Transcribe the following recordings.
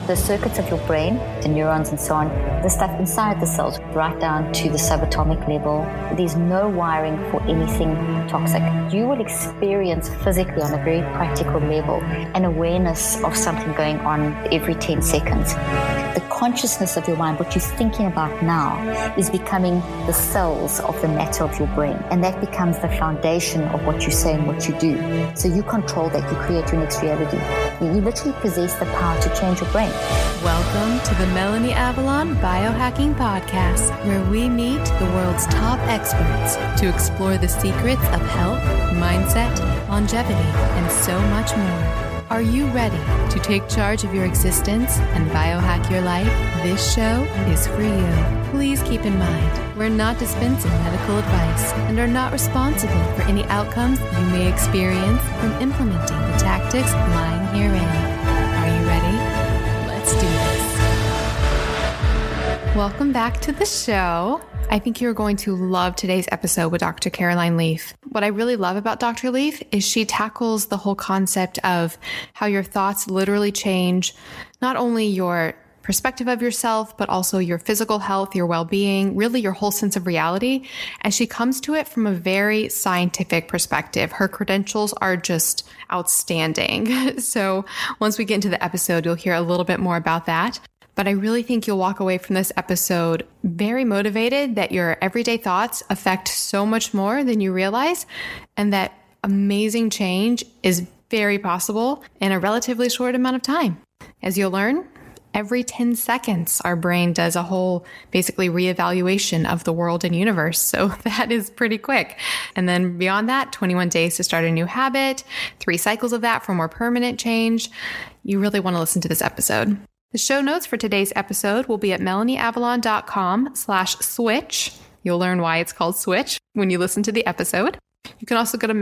the circuits of your brain, the neurons and so on, the stuff inside the cells, right down to the subatomic level. There's no wiring for anything toxic. You will experience physically on a very practical level an awareness of something going on every 10 seconds. The consciousness of your mind, what you're thinking about now, is becoming the cells of the matter of your brain. And that becomes the foundation of what you say and what you do. So you control that, you create your next reality. You literally possess the power to change your brain. Welcome to the Melanie Avalon Biohacking Podcast, where we meet the world's top experts to explore the secrets of health, mindset, longevity, and so much more. Are you ready to take charge of your existence and biohack your life? This show is for you. Please keep in mind, we're not dispensing medical advice and are not responsible for any outcomes you may experience from implementing the tactics lying herein. Are you ready? Let's do this. Welcome back to the show. I think you're going to love today's episode with Dr. Caroline Leaf. What I really love about Dr. Leaf is she tackles the whole concept of how your thoughts literally change not only your perspective of yourself, but also your physical health, your well-being, really your whole sense of reality. And she comes to it from a very scientific perspective. Her credentials are just outstanding. So once we get into the episode, you'll hear a little bit more about that. But I really think you'll walk away from this episode very motivated that your everyday thoughts affect so much more than you realize, and that amazing change is very possible in a relatively short amount of time. As you'll learn, every 10 seconds, our brain does a whole basically reevaluation of the world and universe. So that is pretty quick. And then beyond that, 21 days to start a new habit, 3 cycles of that for more permanent change. You really want to listen to this episode. The show notes for today's episode will be at melanieavalon.com/switch. You'll learn why it's called Switch when you listen to the episode. You can also go to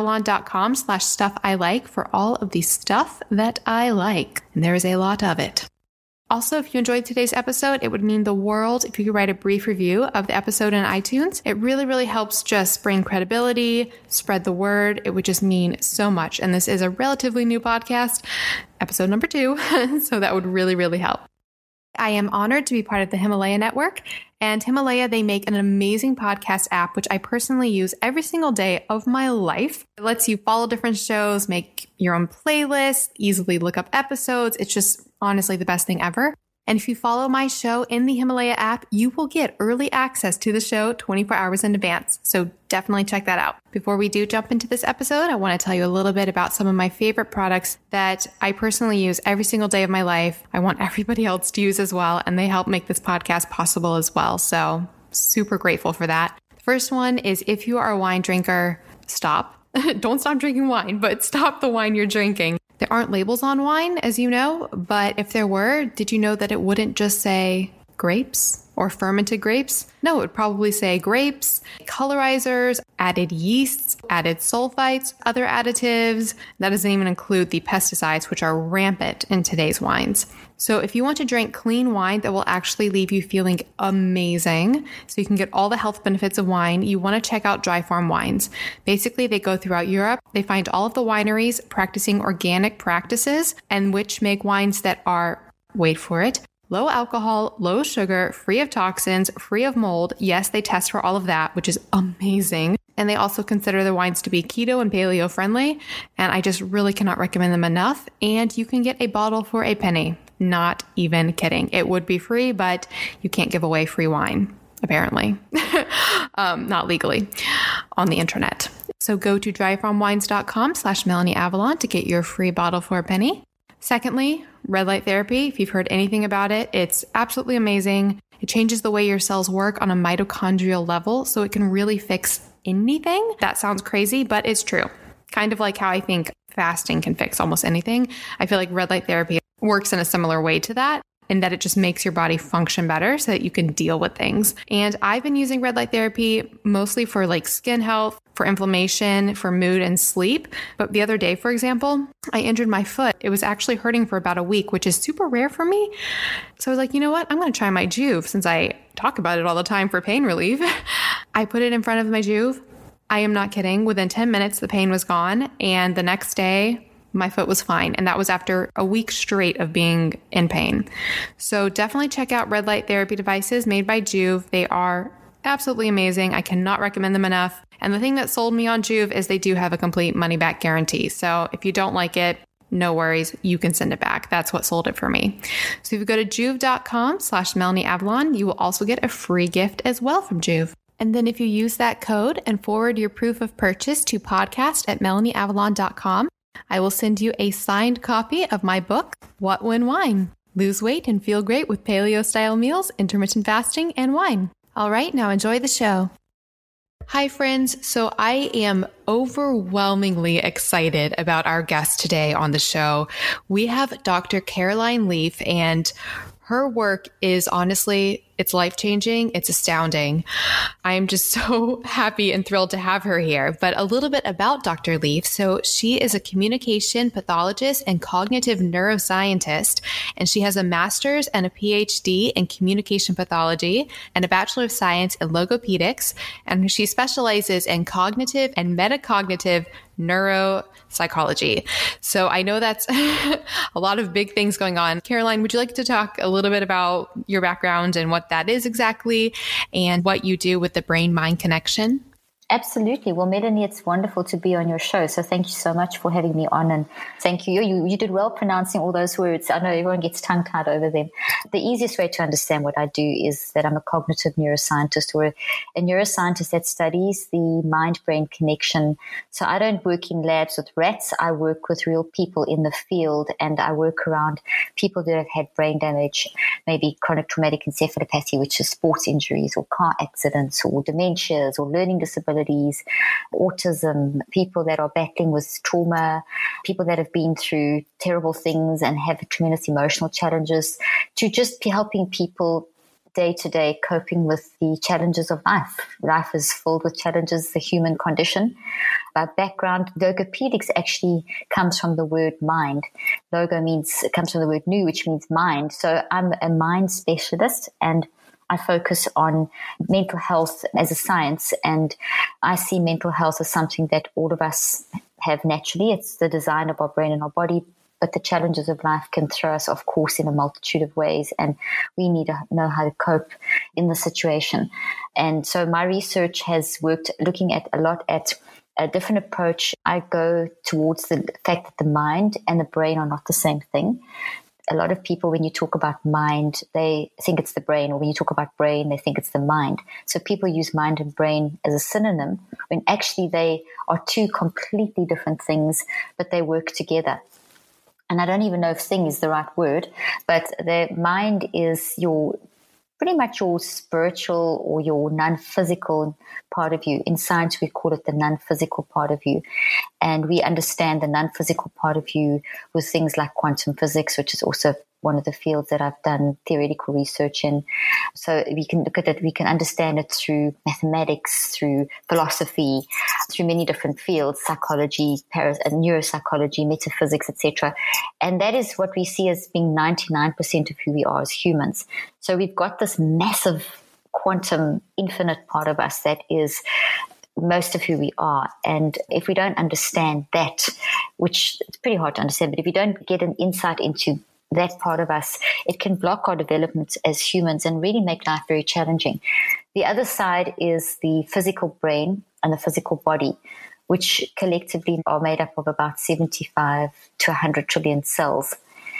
melanieavalon.com/stuff-I-like for all of the stuff that I like. And there is a lot of it. Also, if you enjoyed today's episode, it would mean the world if you could write a brief review of the episode in iTunes. It really, really helps just bring credibility, spread the word. It would just mean so much. And this is a relatively new podcast, episode number 2. So that would really, really help. I am honored to be part of the Himalaya Network. And Himalaya, they make an amazing podcast app, which I personally use every single day of my life. It lets you follow different shows, make your own playlists, easily look up episodes. It's just honestly the best thing ever. And if you follow my show in the Himalaya app, you will get early access to the show 24 hours in advance. So definitely check that out. Before we do jump into this episode, I want to tell you a little bit about some of my favorite products that I personally use every single day of my life. I want everybody else to use as well, and they help make this podcast possible as well. So super grateful for that. The first one is, if you are a wine drinker, stop. Don't stop drinking wine, but stop the wine you're drinking. There aren't labels on wine, as you know, but if there were, did you know that it wouldn't just say grapes or fermented grapes? No, it would probably say grapes, colorizers, added yeasts, added sulfites, other additives. That doesn't even include the pesticides, which are rampant in today's wines. So if you want to drink clean wine that will actually leave you feeling amazing, so you can get all the health benefits of wine, you want to check out Dry Farm Wines. Basically, they go throughout Europe. They find all of the wineries practicing organic practices and which make wines that are, wait for it, low alcohol, low sugar, free of toxins, free of mold. Yes, they test for all of that, which is amazing. And they also consider their wines to be keto and paleo friendly. And I just really cannot recommend them enough. And you can get a bottle for a penny. Not even kidding. It would be free, but you can't give away free wine, apparently. Not legally on the internet. So go to dryfarmwines.com/MelanieAvalon to get your free bottle for a penny. Secondly, red light therapy. If you've heard anything about it, it's absolutely amazing. It changes the way your cells work on a mitochondrial level, so it can really fix anything. That sounds crazy, but it's true. Kind of like how I think fasting can fix almost anything. I feel like red light therapy works in a similar way to that, in that it just makes your body function better so that you can deal with things. And I've been using red light therapy mostly for like skin health, for inflammation, for mood and sleep. But the other day, for example, I injured my foot. It was actually hurting for about a week, which is super rare for me. So I was like, you know what? I'm going to try my Joovv since I talk about it all the time for pain relief. I put it in front of my Joovv. I am not kidding. Within 10 minutes, the pain was gone. And the next day, my foot was fine. And that was after a week straight of being in pain. So definitely check out red light therapy devices made by Joovv. They are absolutely amazing. I cannot recommend them enough. And the thing that sold me on Joovv is they do have a complete money back guarantee. So if you don't like it, no worries, you can send it back. That's what sold it for me. So if you go to joovv.com/MelanieAvalon, you will also get a free gift as well from Joovv. And then if you use that code and forward your proof of purchase to podcast@MelanieAvalon.com, I will send you a signed copy of my book, What When Wine? Lose weight and feel great with paleo-style meals, intermittent fasting, and wine. All right, now enjoy the show. Hi, friends. So I am overwhelmingly excited about our guest today on the show. We have Dr. Caroline Leaf, and her work is honestly, it's life-changing. It's astounding. I am just so happy and thrilled to have her here. But a little bit about Dr. Leaf. So she is a communication pathologist and cognitive neuroscientist, and she has a master's and a PhD in communication pathology and a Bachelor of Science in logopedics. And she specializes in cognitive and metacognitive neuropsychology. So I know that's a lot of big things going on. Caroline, would you like to talk a little bit about your background and what that is exactly and what you do with the brain-mind connection? Absolutely. Well, Melanie, it's wonderful to be on your show. So thank you so much for having me on. And thank you. You did well pronouncing all those words. I know everyone gets tongue-tied over them. The easiest way to understand what I do is that I'm a cognitive neuroscientist, or a neuroscientist that studies the mind-brain connection. So I don't work in labs with rats. I work with real people in the field, and I work around people that have had brain damage, maybe chronic traumatic encephalopathy, which is sports injuries or car accidents or dementias or learning disabilities, autism, people that are battling with trauma, people that have been through terrible things and have tremendous emotional challenges, to just be helping people day to day coping with the challenges of life. Life is filled with challenges, the human condition. By background, logopedics actually comes from the word mind. Comes from the word nu, which means mind. So I'm a mind specialist, and I focus on mental health as a science, and I see mental health as something that all of us have naturally. It's the design of our brain and our body, but the challenges of life can throw us off course in a multitude of ways, and we need to know how to cope in the situation. And so my research has worked looking at a lot at a different approach. I go towards the fact that the mind and the brain are not the same thing. A lot of people, when you talk about mind, they think it's the brain, or when you talk about brain, they think it's the mind. So people use mind and brain as a synonym, when actually they are two completely different things, but they work together. And I don't even know if thing is the right word, but the mind is pretty much your spiritual or your non-physical part of you. In science, we call it the non-physical part of you. And we understand the non-physical part of you with things like quantum physics, which is also one of the fields that I've done theoretical research in. So we can look at it, we can understand it through mathematics, through philosophy, through many different fields, psychology, neuropsychology, metaphysics, etc. And that is what we see as being 99% of who we are as humans. So we've got this massive quantum infinite part of us that is most of who we are. And if we don't understand that, which it's pretty hard to understand, but if you don't get an insight into that part of us, it can block our development as humans and really make life very challenging. The other side is the physical brain and the physical body, which collectively are made up of about 75 to 100 trillion cells.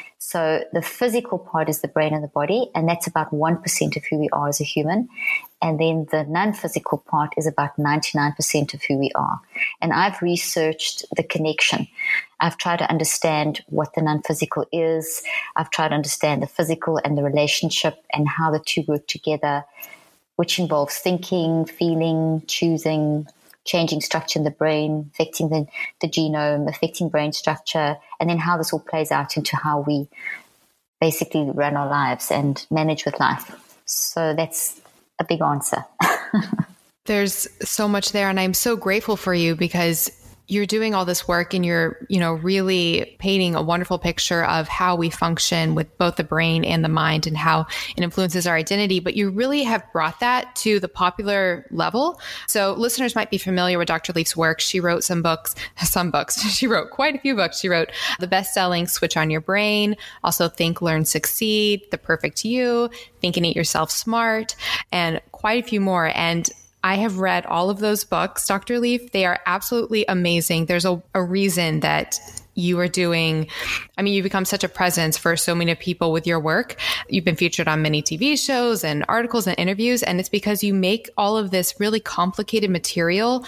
So the physical part is the brain and the body, and that's about 1% of who we are as a human. And then the non-physical part is about 99% of who we are. And I've researched the connection. I've tried to understand what the non-physical is. I've tried to understand the physical and the relationship and how the two work together, which involves thinking, feeling, choosing, changing structure in the brain, affecting the genome, affecting brain structure, and then how this all plays out into how we basically run our lives and manage with life. So that's a big answer. There's so much there, and I'm so grateful for you because you're doing all this work and you're, really painting a wonderful picture of how we function with both the brain and the mind and how it influences our identity. But you really have brought that to the popular level. So listeners might be familiar with Dr. Leaf's work. She wrote some books. She wrote quite a few books. She wrote the best-selling Switch on Your Brain, also Think, Learn, Succeed, The Perfect You, Think and Eat Yourself Smart, and quite a few more. And I have read all of those books, Dr. Leaf. They are absolutely amazing. There's a reason that you are doing, you've become such a presence for so many people with your work. You've been featured on many TV shows and articles and interviews, and it's because you make all of this really complicated material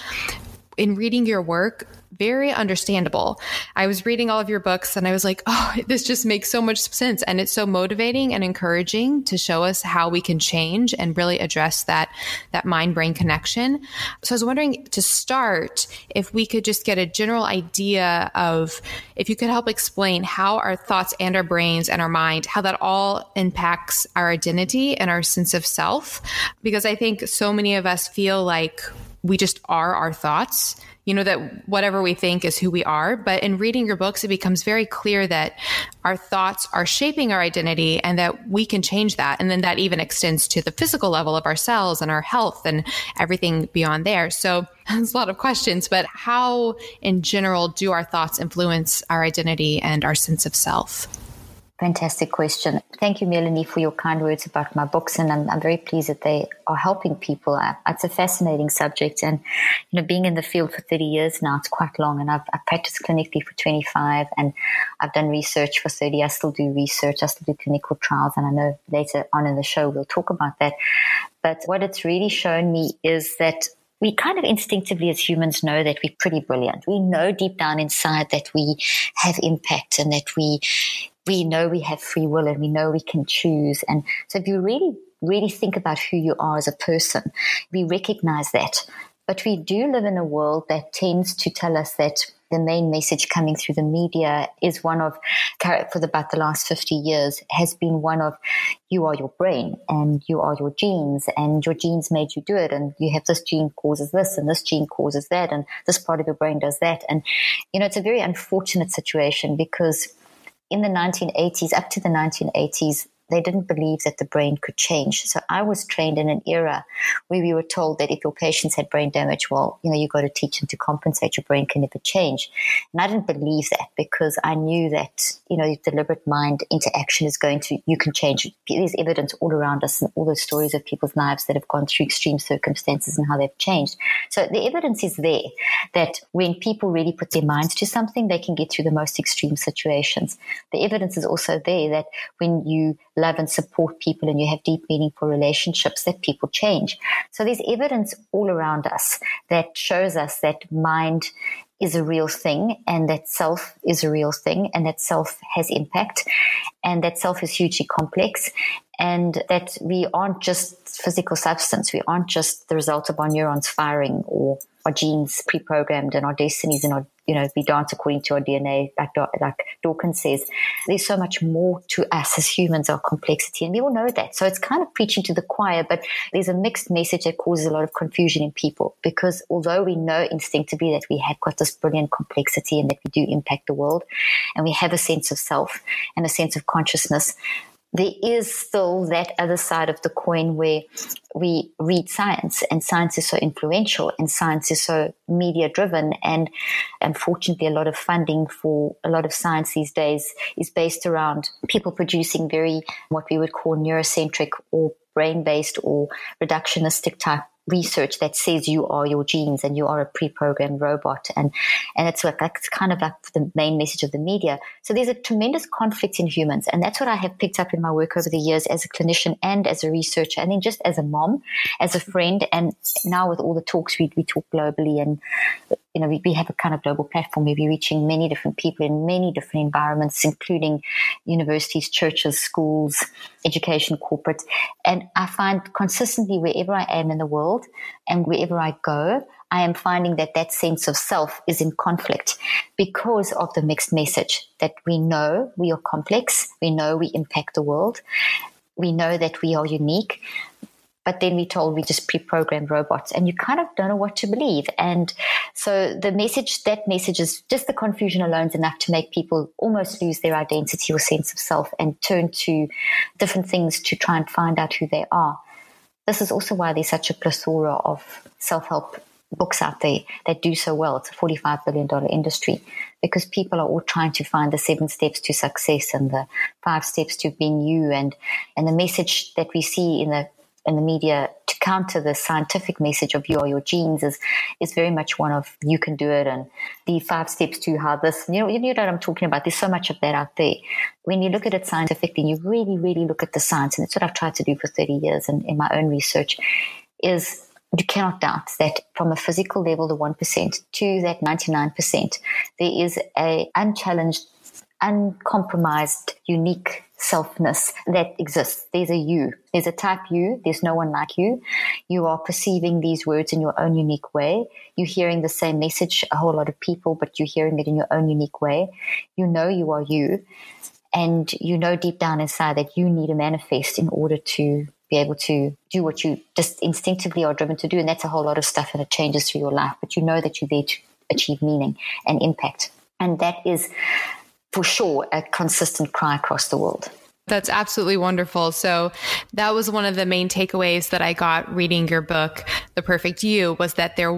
in reading your work very understandable. I was reading all of your books and I was like, oh, this just makes so much sense. And it's so motivating and encouraging to show us how we can change and really address that mind-brain connection. So I was wondering, to start, if we could just get a general idea of, if you could help explain how our thoughts and our brains and our mind, how that all impacts our identity and our sense of self. Because I think so many of us feel like we just are our thoughts, that whatever we think is who we are. But in reading your books, it becomes very clear that our thoughts are shaping our identity and that we can change that. And then that even extends to the physical level of our cells and our health and everything beyond there. So there's a lot of questions, but how in general do our thoughts influence our identity and our sense of self? Fantastic question. Thank you, Melanie, for your kind words about my books, and I'm very pleased that they are helping people. It's a fascinating subject, and being in the field for 30 years now, it's quite long, and I've practiced clinically for 25, and I've done research for 30. I still do research, I still do clinical trials, and I know later on in the show we'll talk about that. But what it's really shown me is that we kind of instinctively as humans know that we're pretty brilliant. We know deep down inside that we have impact and that we know we have free will and we know we can choose. And so if you really, really think about who you are as a person, we recognize that. But we do live in a world that tends to tell us that the main message coming through the media is one of, for about the last 50 years, has been one of, you are your brain and you are your genes and your genes made you do it. And you have this gene causes this and this gene causes that and this part of your brain does that. And, it's a very unfortunate situation because in the 1980s, up to the 1980s, they didn't believe that the brain could change. So I was trained in an era where we were told that if your patients had brain damage, well, you got to teach them to compensate. Your brain can never change. And I didn't believe that because I knew that, deliberate mind interaction is you can change. There's evidence all around us and all those stories of people's lives that have gone through extreme circumstances and how they've changed. So the evidence is there that when people really put their minds to something, they can get through the most extreme situations. The evidence is also there that when you love and support people and you have deep, meaningful relationships, that people change. So there's evidence all around us that shows us that mind is a real thing and that self is a real thing and that self has impact and that self is hugely complex and that we aren't just physical substance. We aren't just the result of our neurons firing or our genes pre-programmed and our destinies and our, we dance according to our DNA, like Dawkins says. There's so much more to us as humans, our complexity, and we all know that. So it's kind of preaching to the choir, but there's a mixed message that causes a lot of confusion in people because although we know instinctively that we have got this brilliant complexity and that we do impact the world and we have a sense of self and a sense of consciousness, there is still that other side of the coin where we read science and science is so influential and science is so media driven. And unfortunately, a lot of funding for a lot of science these days is based around people producing very, what we would call neurocentric or brain-based or reductionistic type research that says you are your genes and you are a pre-programmed robot. And it's kind of like the main message of the media. So there's a tremendous conflict in humans. And that's what I have picked up in my work over the years as a clinician and as a researcher. And then just as a mom, as a friend, and now with all the talks, we talk globally and, we have a kind of global platform where we're reaching many different people in many different environments, including universities, churches, schools, education, corporate. And I find consistently wherever I am in the world and wherever I go, I am finding that sense of self is in conflict because of the mixed message that we know we are complex, we know we impact the world, we know that we are unique, But then we're told we just pre-programmed robots, and you kind of don't know what to believe. And so that message is just the confusion alone is enough to make people almost lose their identity or sense of self and turn to different things to try and find out who they are. This is also why there's such a plethora of self-help books out there that do so well. It's a $45 billion industry because people are all trying to find the 7 steps to success and the 5 steps to being you. And the message that we see in the media to counter the scientific message of you are your genes is very much one of you can do it, and the 5 steps to how this, you know what I'm talking about. There's so much of that out there. When you look at it scientifically, you really, really look at the science, and that's what I've tried to do for 30 years in my own research, is you cannot doubt that from a physical level, the 1% to that 99%, there is a unchallenged, uncompromised, unique selfness that exists. There's a you. There's a type you. There's no one like you. You are perceiving these words in your own unique way. You're hearing the same message, a whole lot of people, but you're hearing it in your own unique way. You know you are you. And you know deep down inside that you need to manifest in order to be able to do what you just instinctively are driven to do. And that's a whole lot of stuff, and it changes through your life. But you know that you're there to achieve meaning and impact. And that is for sure a consistent cry across the world. That's absolutely wonderful. So that was one of the main takeaways that I got reading your book, The Perfect You, was that there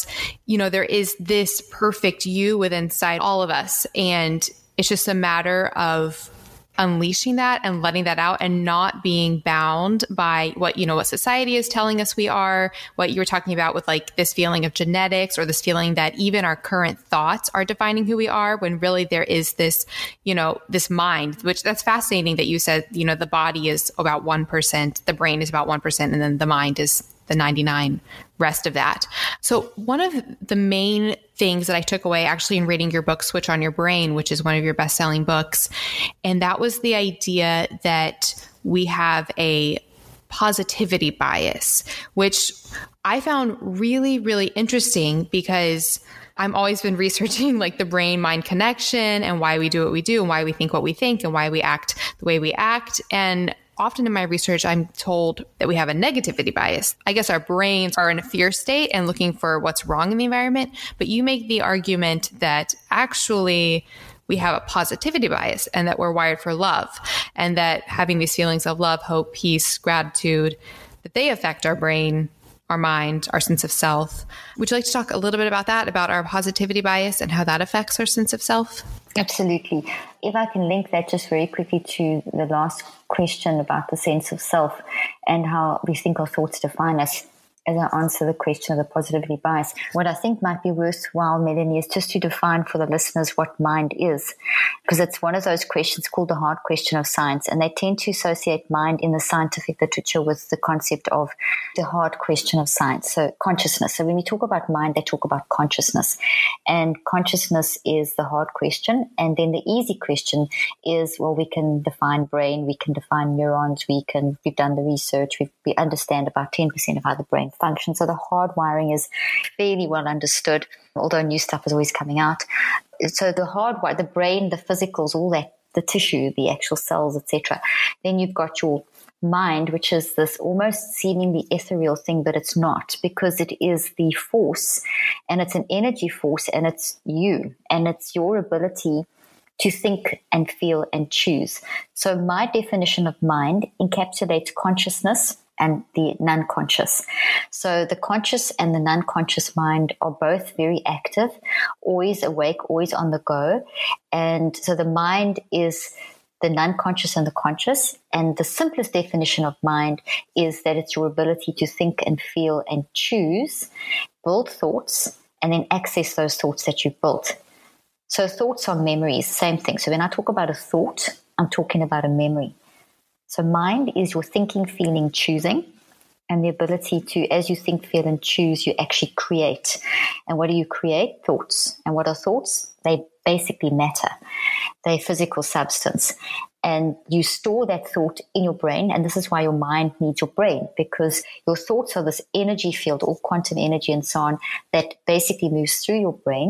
is this perfect you within inside all of us. And it's just a matter of unleashing that and letting that out and not being bound by what society is telling us we are, what you were talking about with like this feeling of genetics, or this feeling that even our current thoughts are defining who we are, when really there is this, this mind, which that's fascinating that you said, the body is about 1%, the brain is about 1%, and then the mind is the 99 rest of that. So one of the main things that I took away actually in reading your book, Switch on Your Brain, which is one of your best-selling books, and that was the idea that we have a positivity bias, which I found really, really interesting because I've always been researching like the brain-mind connection and why we do what we do and why we think what we think and why we act the way we act. And often in my research, I'm told that we have a negativity bias. I guess our brains are in a fear state and looking for what's wrong in the environment. But you make the argument that actually we have a positivity bias and that we're wired for love, and that having these feelings of love, hope, peace, gratitude, that they affect our brain, our mind, our sense of self. Would you like to talk a little bit about that, about our positivity bias and how that affects our sense of self? Absolutely. If I can link that just very quickly to the last question about the sense of self and how we think our thoughts define us, as I answer the question of the positivity bias, what I think might be worthwhile, Melanie, is just to define for the listeners what mind is, because it's one of those questions called the hard question of science, and they tend to associate mind in the scientific literature with the concept of the hard question of science, so consciousness. So when we talk about mind, they talk about consciousness, and consciousness is the hard question, and then the easy question is, well, we can define brain, we can define neurons, we've done the research, we understand about 10% of how the brain function. So the hard wiring is fairly well understood, although new stuff is always coming out. So the brain, the physicals, all that, the tissue, the actual cells, etc. Then you've got your mind, which is this almost seemingly ethereal thing, but it's not, because it is the force, and it's an energy force, and it's you, and it's your ability to think and feel and choose. So my definition of mind encapsulates consciousness and the non-conscious. So the conscious and the non-conscious mind are both very active, always awake, always on the go. And so the mind is the non-conscious and the conscious. And the simplest definition of mind is that it's your ability to think and feel and choose, build thoughts, and then access those thoughts that you've built. So thoughts are memories, same thing. So when I talk about a thought, I'm talking about a memory. So mind is your thinking, feeling, choosing, and the ability to, as you think, feel, and choose, you actually create. And what do you create? Thoughts. And what are thoughts? They basically matter. They're physical substance. And you store that thought in your brain, and this is why your mind needs your brain, because your thoughts are this energy field, all quantum energy and so on, that basically moves through your brain.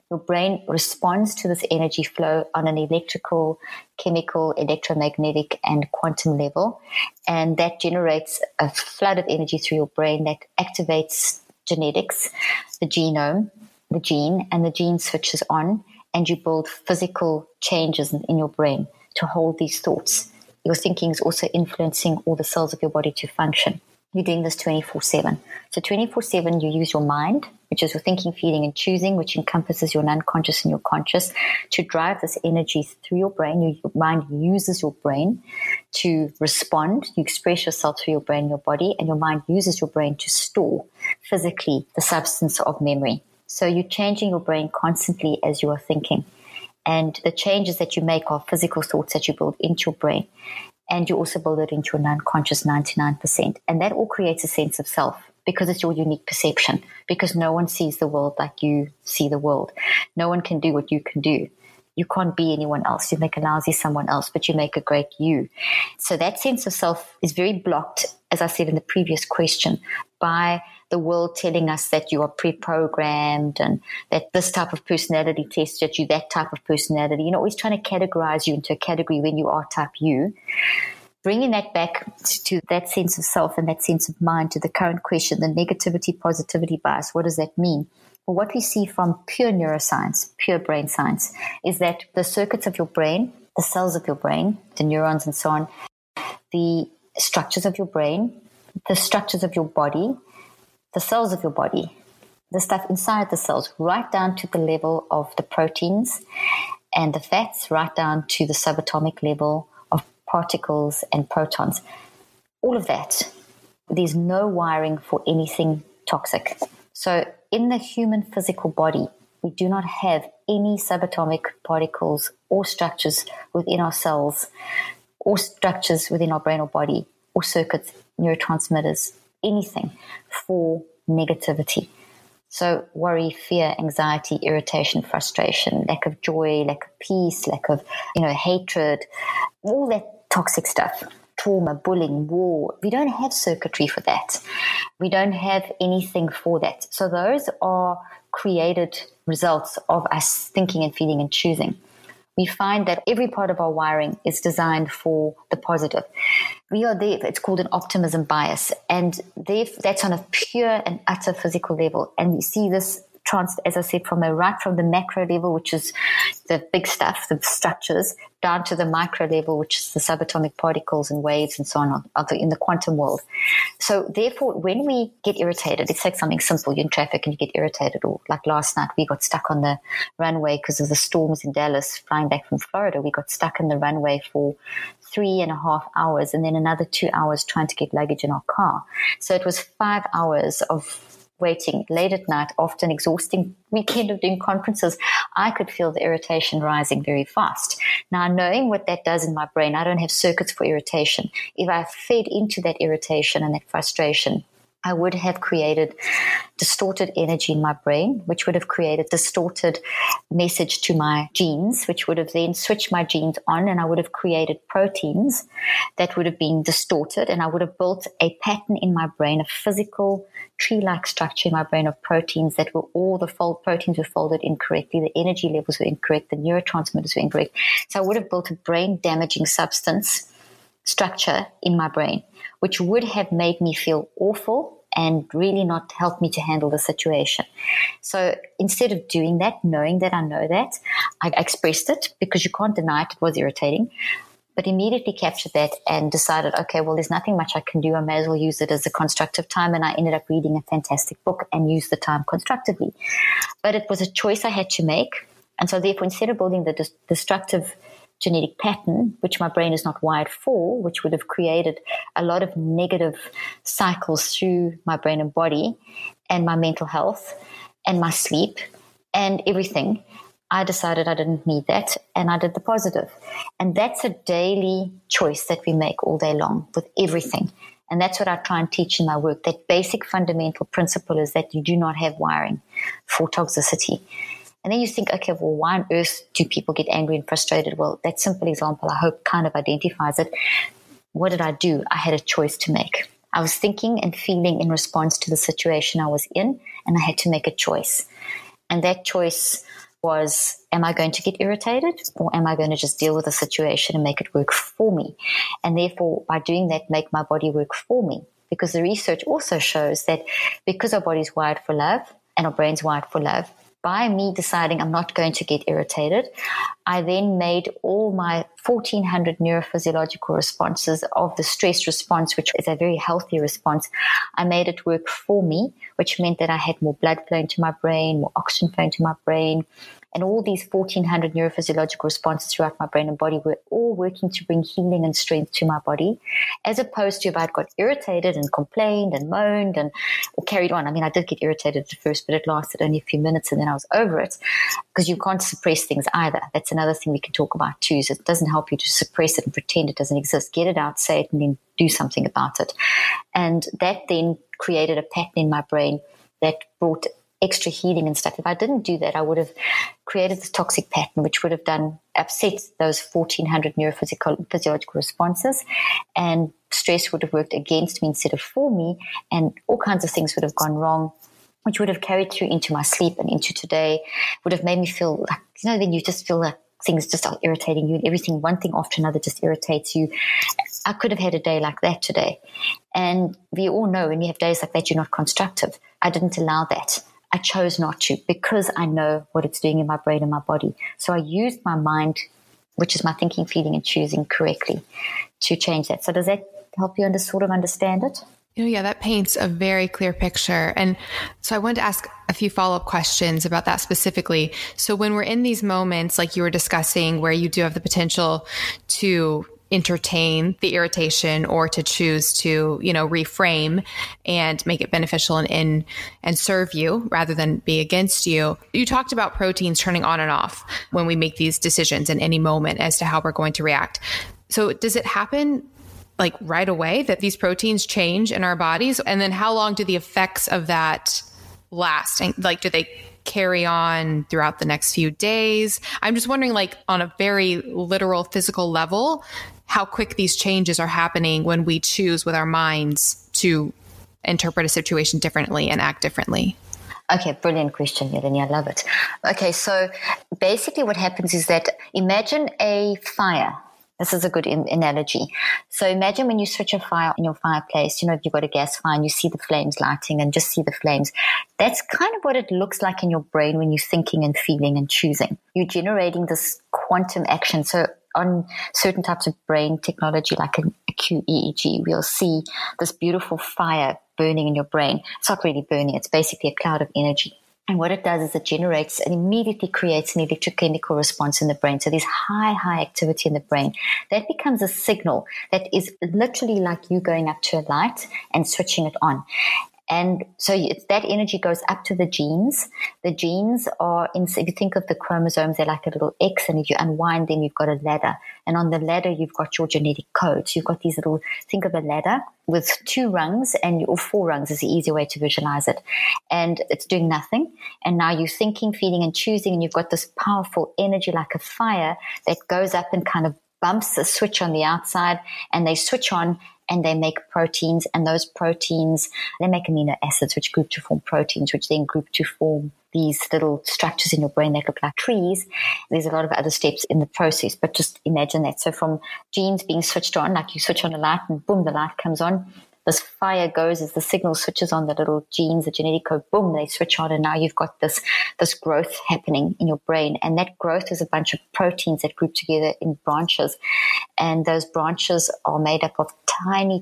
Your brain responds to this energy flow on an electrical, chemical, electromagnetic, and quantum level. And that generates a flood of energy through your brain that activates genetics, the genome, the gene, and the gene switches on, and you build physical changes in your brain to hold these thoughts. Your thinking is also influencing all the cells of your body to function. You're doing this 24/7. So 24/7, you use your mind, which is your thinking, feeling, and choosing, which encompasses your unconscious and your conscious, to drive this energy through your brain. Your mind uses your brain to respond. You express yourself through your brain, your body, and your mind uses your brain to store physically the substance of memory. So you're changing your brain constantly as you are thinking. And the changes that you make are physical thoughts that you build into your brain. And you also build it into your unconscious 99%. And that all creates a sense of self because it's your unique perception, because no one sees the world like you see the world. No one can do what you can do. You can't be anyone else. You make a lousy someone else, but you make a great you. So that sense of self is very blocked, as I said in the previous question, by the world telling us that you are pre-programmed and that this type of personality tests that you that type of personality. You know, always trying to categorize you into a category when you are type you. Bringing that back to that sense of self and that sense of mind to the current question, the negativity, positivity bias, what does that mean? Well, what we see from pure neuroscience, pure brain science, is that the circuits of your brain, the cells of your brain, the neurons and so on, the structures of your brain, the structures of your body, the cells of your body, the stuff inside the cells, right down to the level of the proteins and the fats, right down to the subatomic level of particles and protons. All of that, there's no wiring for anything toxic. So in the human physical body, we do not have any subatomic particles or structures within our cells or structures within our brain or body or circuits, neurotransmitters, anything for negativity. So worry, fear, anxiety, irritation, frustration, lack of joy, lack of peace, lack of, hatred, all that toxic stuff, trauma, bullying, war. We don't have circuitry for that. We don't have anything for that. So those are created results of us thinking and feeling and choosing. We find that every part of our wiring is designed for the positive. We are there. It's called an optimism bias. And that's on a pure and utter physical level. And we see this, as I said, right from the macro level, which is the big stuff, the structures, down to the micro level, which is the subatomic particles and waves and so on in the quantum world. So therefore, when we get irritated, let's take something simple, you're in traffic and you get irritated, or like last night, we got stuck on the runway because of the storms in Dallas, flying back from Florida. We got stuck in the runway for 3.5 hours and then another 2 hours trying to get luggage in our car. So it was 5 hours of waiting late at night after an exhausting weekend of doing conferences. I could feel the irritation rising very fast. Now, knowing what that does in my brain, I don't have circuits for irritation. If I fed into that irritation and that frustration, I would have created distorted energy in my brain, which would have created distorted message to my genes, which would have then switched my genes on, and I would have created proteins that would have been distorted, and I would have built a pattern in my brain, a physical tree-like structure in my brain of proteins that were all the proteins were folded incorrectly, the energy levels were incorrect, the neurotransmitters were incorrect. So I would have built a brain-damaging substance structure in my brain, which would have made me feel awful and really not help me to handle the situation. So instead of doing that, knowing that I know that, I expressed it because you can't deny it was irritating, but immediately captured that and decided, okay, well, there's nothing much I can do. I may as well use it as a constructive time. And I ended up reading a fantastic book and used the time constructively. But it was a choice I had to make. And so therefore, instead of building the destructive genetic pattern, which my brain is not wired for, which would have created a lot of negative cycles through my brain and body and my mental health and my sleep and everything, I decided I didn't need that and I did the positive. And that's a daily choice that we make all day long with everything. And that's what I try and teach in my work. That basic fundamental principle is that you do not have wiring for toxicity. And then you think, okay, well, why on earth do people get angry and frustrated? Well, that simple example, I hope, kind of identifies it. What did I do? I had a choice to make. I was thinking and feeling in response to the situation I was in, and I had to make a choice. And that choice was, am I going to get irritated, or am I going to just deal with the situation and make it work for me? And therefore, by doing that, make my body work for me. Because the research also shows that because our body's wired for love and our brain's wired for love, by me deciding I'm not going to get irritated, I then made all my 1,400 neurophysiological responses of the stress response, which is a very healthy response. I made it work for me, which meant that I had more blood flow into my brain, more oxygen flow into my brain. And all these 1,400 neurophysiological responses throughout my brain and body were all working to bring healing and strength to my body, as opposed to if I'd got irritated and complained and moaned or carried on. I mean, I did get irritated at first, but it lasted only a few minutes and then I was over it, because you can't suppress things either. That's another thing we can talk about too, is it doesn't help you to suppress it and pretend it doesn't exist. Get it out, say it, and then do something about it. And that then created a pattern in my brain that brought extra healing and stuff. If I didn't do that, I would have created this toxic pattern, which would have upset those 1,400 neurophysiological responses, and stress would have worked against me instead of for me, and all kinds of things would have gone wrong, which would have carried through into my sleep and into today, would have made me feel like, then you just feel like things just are irritating you and everything, one thing after another just irritates you. I could have had a day like that today. And we all know when you have days like that, you're not constructive. I didn't allow that. I chose not to, because I know what it's doing in my brain and my body. So I used my mind, which is my thinking, feeling, and choosing correctly, to change that. So does that help you sort of understand it? Yeah, that paints a very clear picture. And so I wanted to ask a few follow-up questions about that specifically. So when we're in these moments, like you were discussing, where you do have the potential to entertain the irritation or to choose to, reframe and make it beneficial and serve you rather than be against you. You talked about proteins turning on and off when we make these decisions in any moment as to how we're going to react. So does it happen like right away that these proteins change in our bodies? And then how long do the effects of that last? And like, do they carry on throughout the next few days? I'm just wondering, like on a very literal physical level, how quick these changes are happening when we choose with our minds to interpret a situation differently and act differently. Okay, brilliant question, Melanie. I love it. Okay, so basically what happens is that imagine a fire. This is a good analogy. So imagine when you switch a fire in your fireplace, if you've got a gas fire and you see the flames lighting and just see the flames. That's kind of what it looks like in your brain when you're thinking and feeling and choosing. You're generating this quantum action. So on certain types of brain technology, like a QEEG, we'll see this beautiful fire burning in your brain. It's not really burning. It's basically a cloud of energy. And what it does is it generates and immediately creates an electrochemical response in the brain. So there's high activity in the brain. That becomes a signal that is literally like you going up to a light and switching it on. And so that energy goes up to the genes. The genes are, if you think of the chromosomes, they're like a little X, and if you unwind them, you've got a ladder. And on the ladder, you've got your genetic codes. You've got these little, think of a ladder with 2 rungs, or 4 rungs is the easier way to visualize it. And it's doing nothing. And now you're thinking, feeling, and choosing, and you've got this powerful energy like a fire that goes up and kind of bumps a switch on the outside, and they switch on, and they make proteins, and those proteins, they make amino acids, which group to form proteins, which then group to form these little structures in your brain that look like trees. There's a lot of other steps in the process, but just imagine that. So from genes being switched on, like you switch on a light and boom, the light comes on. This fire goes as the signal switches on the little genes, the genetic code, boom, they switch on, and now you've got this growth happening in your brain. And that growth is a bunch of proteins that group together in branches. And those branches are made up of tiny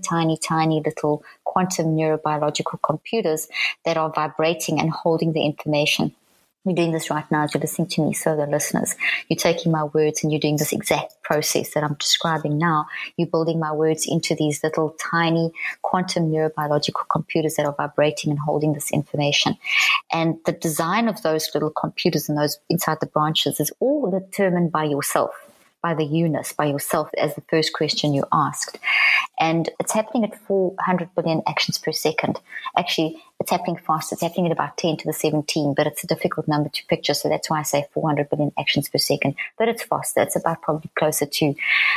little quantum neurobiological computers that are vibrating and holding the information. You're doing this right now as you're listening to me, so the listeners. You're taking my words and you're doing this exact process that I'm describing now. You're building my words into these little tiny quantum neurobiological computers that are vibrating and holding this information. And the design of those little computers and those inside the branches is all determined by yourself, by the you-ness, by yourself, as the first question you asked. And it's happening at 400 billion actions per second. Actually, it's happening fast. It's happening at about 10 to the 17, but it's a difficult number to picture. So that's why I say 400 billion actions per second. But it's faster. It's about probably closer to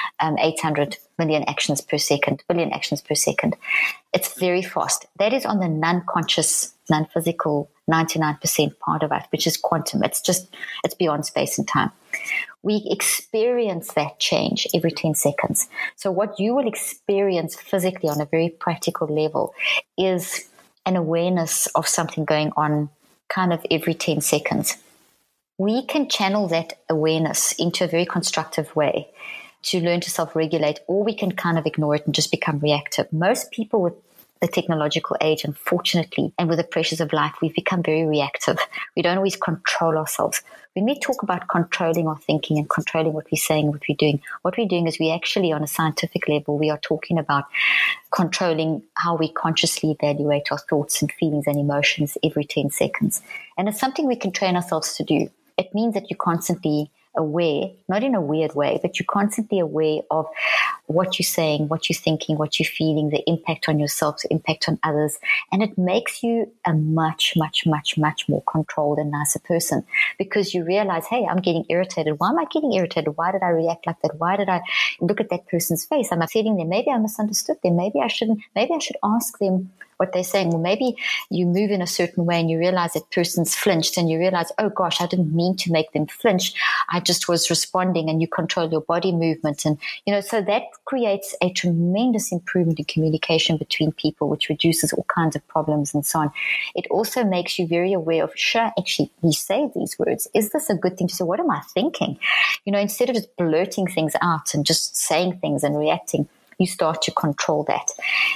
800 million actions per second, billion actions per second. It's very fast. That is on the non-conscious, non-physical 99% part of us, which is quantum. It's beyond space and time. We experience that change every 10 seconds. So what you will experience physically on a very practical level is an awareness of something going on kind of every 10 seconds. We can channel that awareness into a very constructive way to learn to self-regulate, or we can kind of ignore it and just become reactive. Most people with the technological age, unfortunately, and with the pressures of life, we've become very reactive. We don't always control ourselves. When we talk about controlling our thinking and controlling what we're saying, what we're doing is we actually, on a scientific level, we are talking about controlling how we consciously evaluate our thoughts and feelings and emotions every 10 seconds. And it's something we can train ourselves to do. It means that you're constantly aware, not in a weird way, but you're constantly aware of what you're saying, what you're thinking, what you're feeling, the impact on yourself, the impact on others. And it makes you a much, much, much, much more controlled and nicer person, because you realize, hey, I'm getting irritated. Why am I getting irritated? Why did I react like that? Why did I look at that person's face? I'm upsetting them. Maybe I misunderstood them. Maybe I shouldn't. Maybe I should ask them what they're saying. Well, maybe you move in a certain way and you realize that person's flinched and you realize, oh gosh, I didn't mean to make them flinch. I just was responding, and you control your body movement. And, so that creates a tremendous improvement in communication between people, which reduces all kinds of problems and so on. It also makes you very aware of, sure, actually, we say these words. Is this a good thing to say? What am I thinking? Instead of just blurting things out and just saying things and reacting, you start to control that.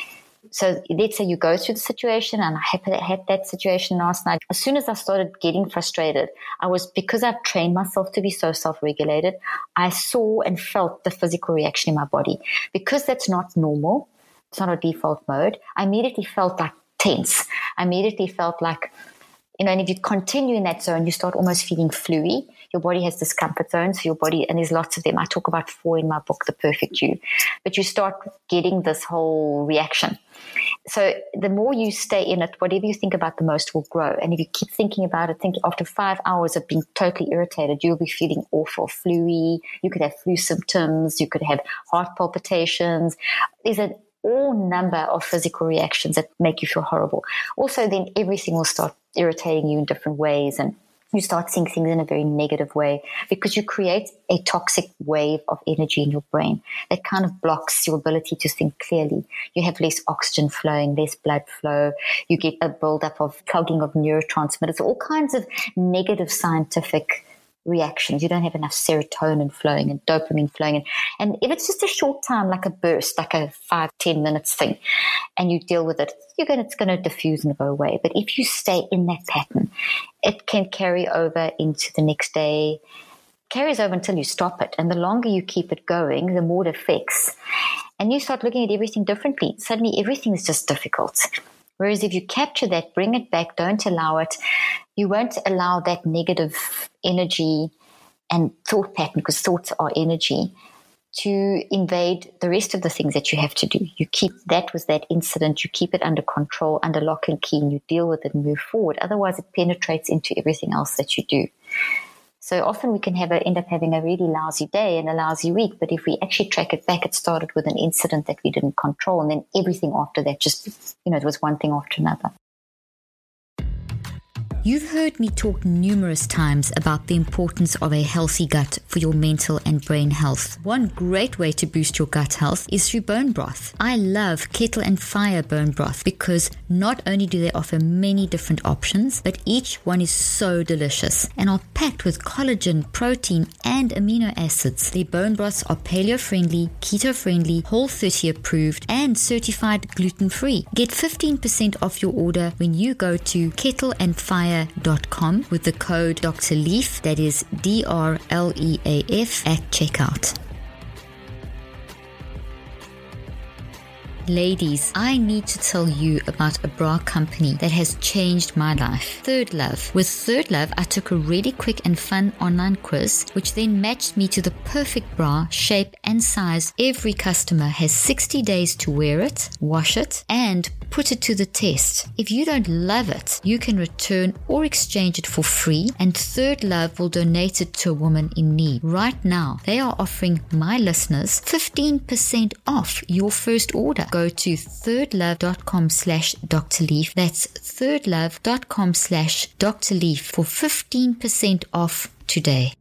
So let's say you go through the situation, and I had that situation last night. As soon as I started getting frustrated, because I've trained myself to be so self-regulated, I saw and felt the physical reaction in my body. Because that's not normal, it's not a default mode, I immediately felt like tense. I immediately felt like, and if you continue in that zone, you start almost feeling fluey. Your body has discomfort zones, and there's lots of them. I talk about 4 in my book, The Perfect You. But you start getting this whole reaction. So the more you stay in it, whatever you think about the most will grow. And if you keep thinking about it, think after 5 hours of being totally irritated, you'll be feeling awful, fluey. You could have flu symptoms. You could have heart palpitations. There's an all number of physical reactions that make you feel horrible. Also, then everything will start irritating you in different ways, and you start seeing things in a very negative way, because you create a toxic wave of energy in your brain that kind of blocks your ability to think clearly. You have less oxygen flowing, less blood flow. You get a buildup of clogging of neurotransmitters, all kinds of negative scientific reactions. You don't have enough serotonin flowing and dopamine flowing. And if it's just a short time, like a burst, like a 5-10 minutes thing, and you deal with it, it's going to diffuse and go away. But if you stay in that pattern, it can carry over into the next day, carries over until you stop it. And the longer you keep it going, the more it affects. And you start looking at everything differently. Suddenly everything is just difficult. Whereas if you capture that, bring it back, don't allow it, you won't allow that negative energy and thought pattern, because thoughts are energy, to invade the rest of the things that you have to do. You keep that with that incident, you keep it under control, under lock and key, and you deal with it and move forward. Otherwise, it penetrates into everything else that you do. So often we can end up having a really lousy day and a lousy week, but if we actually track it back, it started with an incident that we didn't control, and then everything after that just, it was one thing after another. You've heard me talk numerous times about the importance of a healthy gut for your mental and brain health. One great way to boost your gut health is through bone broth. I love Kettle and Fire bone broth because not only do they offer many different options, but each one is so delicious and are packed with collagen, protein, and amino acids. Their bone broths are paleo-friendly, keto-friendly, Whole30 approved, and certified gluten-free. Get 15% off your order when you go to kettleandfire.com with the code Dr. Leaf, that is DRLEAF, at checkout. Ladies, I need to tell you about a bra company that has changed my life. Third Love. With Third Love, I took a really quick and fun online quiz, which then matched me to the perfect bra, shape, and size. Every customer has 60 days to wear it, wash it, and put it to the test. If you don't love it, you can return or exchange it for free, and Third Love will donate it to a woman in need. Right now, they are offering my listeners 15% off your first order. Go to thirdlove.com/Dr. Leaf. That's thirdlove.com/Dr. Leaf for 15% off today.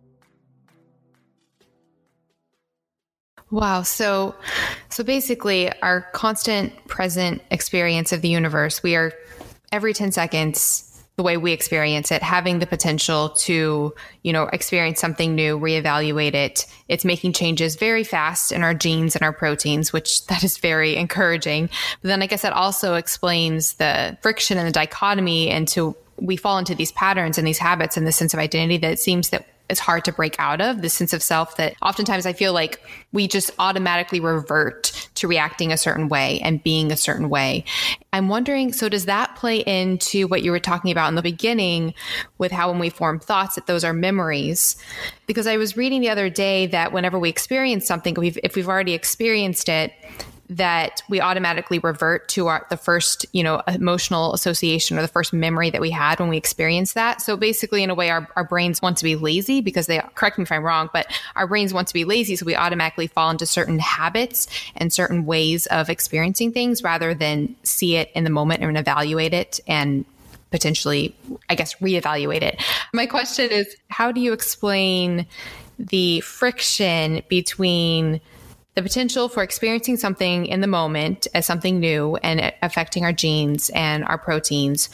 Wow. So basically our constant present experience of the universe, we are every 10 seconds, the way we experience it, having the potential to, experience something new, reevaluate it. It's making changes very fast in our genes and our proteins, which that is very encouraging. But then I guess that also explains the friction and the dichotomy, and we fall into these patterns and these habits and the sense of identity that it seems that it's hard to break out of, the sense of self that oftentimes I feel like we just automatically revert to reacting a certain way and being a certain way. I'm wondering, so does that play into what you were talking about in the beginning with how when we form thoughts, that those are memories? Because I was reading the other day that whenever we experience something, if we've already experienced it, that we automatically revert to the first, emotional association or the first memory that we had when we experienced that. So basically, in a way, our brains want to be lazy because correct me if I'm wrong, but our brains want to be lazy. So we automatically fall into certain habits and certain ways of experiencing things rather than see it in the moment and evaluate it and potentially, I guess, reevaluate it. My question is, how do you explain the friction between the potential for experiencing something in the moment as something new and affecting our genes and our proteins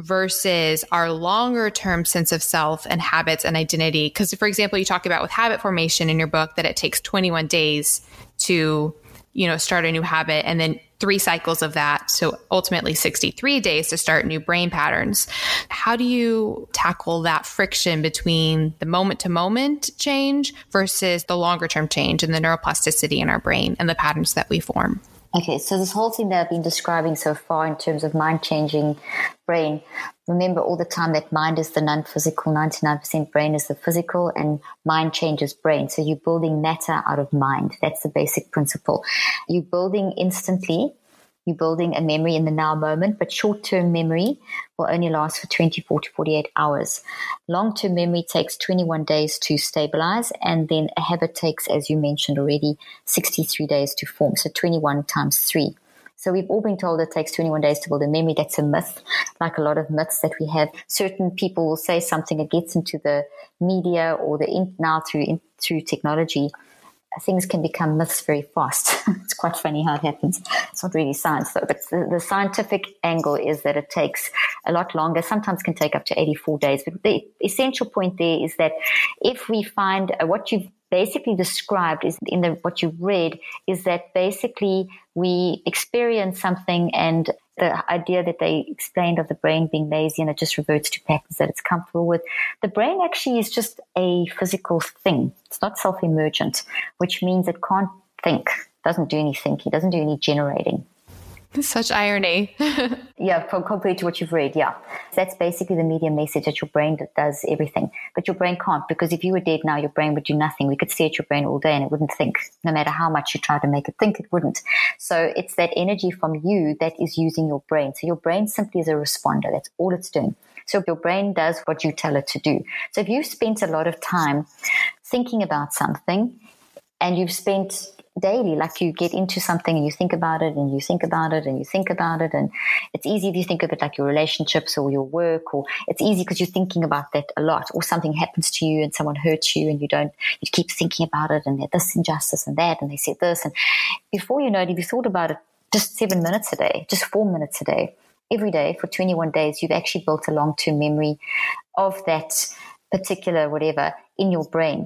versus our longer term sense of self and habits and identity? Because, for example, you talk about with habit formation in your book that it takes 21 days to, start a new habit, and then 3 cycles of that. So ultimately 63 days to start new brain patterns. How do you tackle that friction between the moment to moment change versus the longer term change and the neuroplasticity in our brain and the patterns that we form? Okay, so this whole thing that I've been describing so far in terms of mind-changing brain, remember all the time that mind is the non-physical, 99% brain is the physical, and mind changes brain. So you're building matter out of mind. That's the basic principle. You're building instantly. You're building a memory in the now moment, but short-term memory will only last for 24 to 48 hours. Long-term memory takes 21 days to stabilize, and then a habit takes, as you mentioned already, 63 days to form. So 21 times 3. So we've all been told it takes 21 days to build a memory. That's a myth, like a lot of myths that we have. Certain people will say something that gets into the media or now through technology. Things can become myths very fast. It's quite funny how it happens. It's not really science though, but the scientific angle is that it takes a lot longer, sometimes can take up to 84 days. But the essential point there is that if we find what you've basically described is what you've read is that basically we experience something, and the idea that they explained of the brain being lazy and it just reverts to patterns that it's comfortable with. The brain actually is just a physical thing. It's not self-emergent, which means it can't think, doesn't do any thinking, doesn't do any generating. Such irony. Yeah, compared to what you've read, yeah. That's basically the media message, that your brain does everything. But your brain can't, because if you were dead now, your brain would do nothing. We could stare at your brain all day and it wouldn't think. No matter how much you try to make it think, it wouldn't. So it's that energy from you that is using your brain. So your brain simply is a responder. That's all it's doing. So your brain does what you tell it to do. So if you've spent a lot of time thinking about something, and you've spent daily, like you get into something and you think about it and you think about it and you think about it, and it's easy if you think of it like your relationships or your work, or it's easy because you're thinking about that a lot, or something happens to you and someone hurts you and you keep thinking about it, and this injustice and that, and they said this, and before you know it, if you thought about it just 7 minutes a day, just 4 minutes a day, every day for 21 days, you've actually built a long-term memory of that particular whatever in your brain.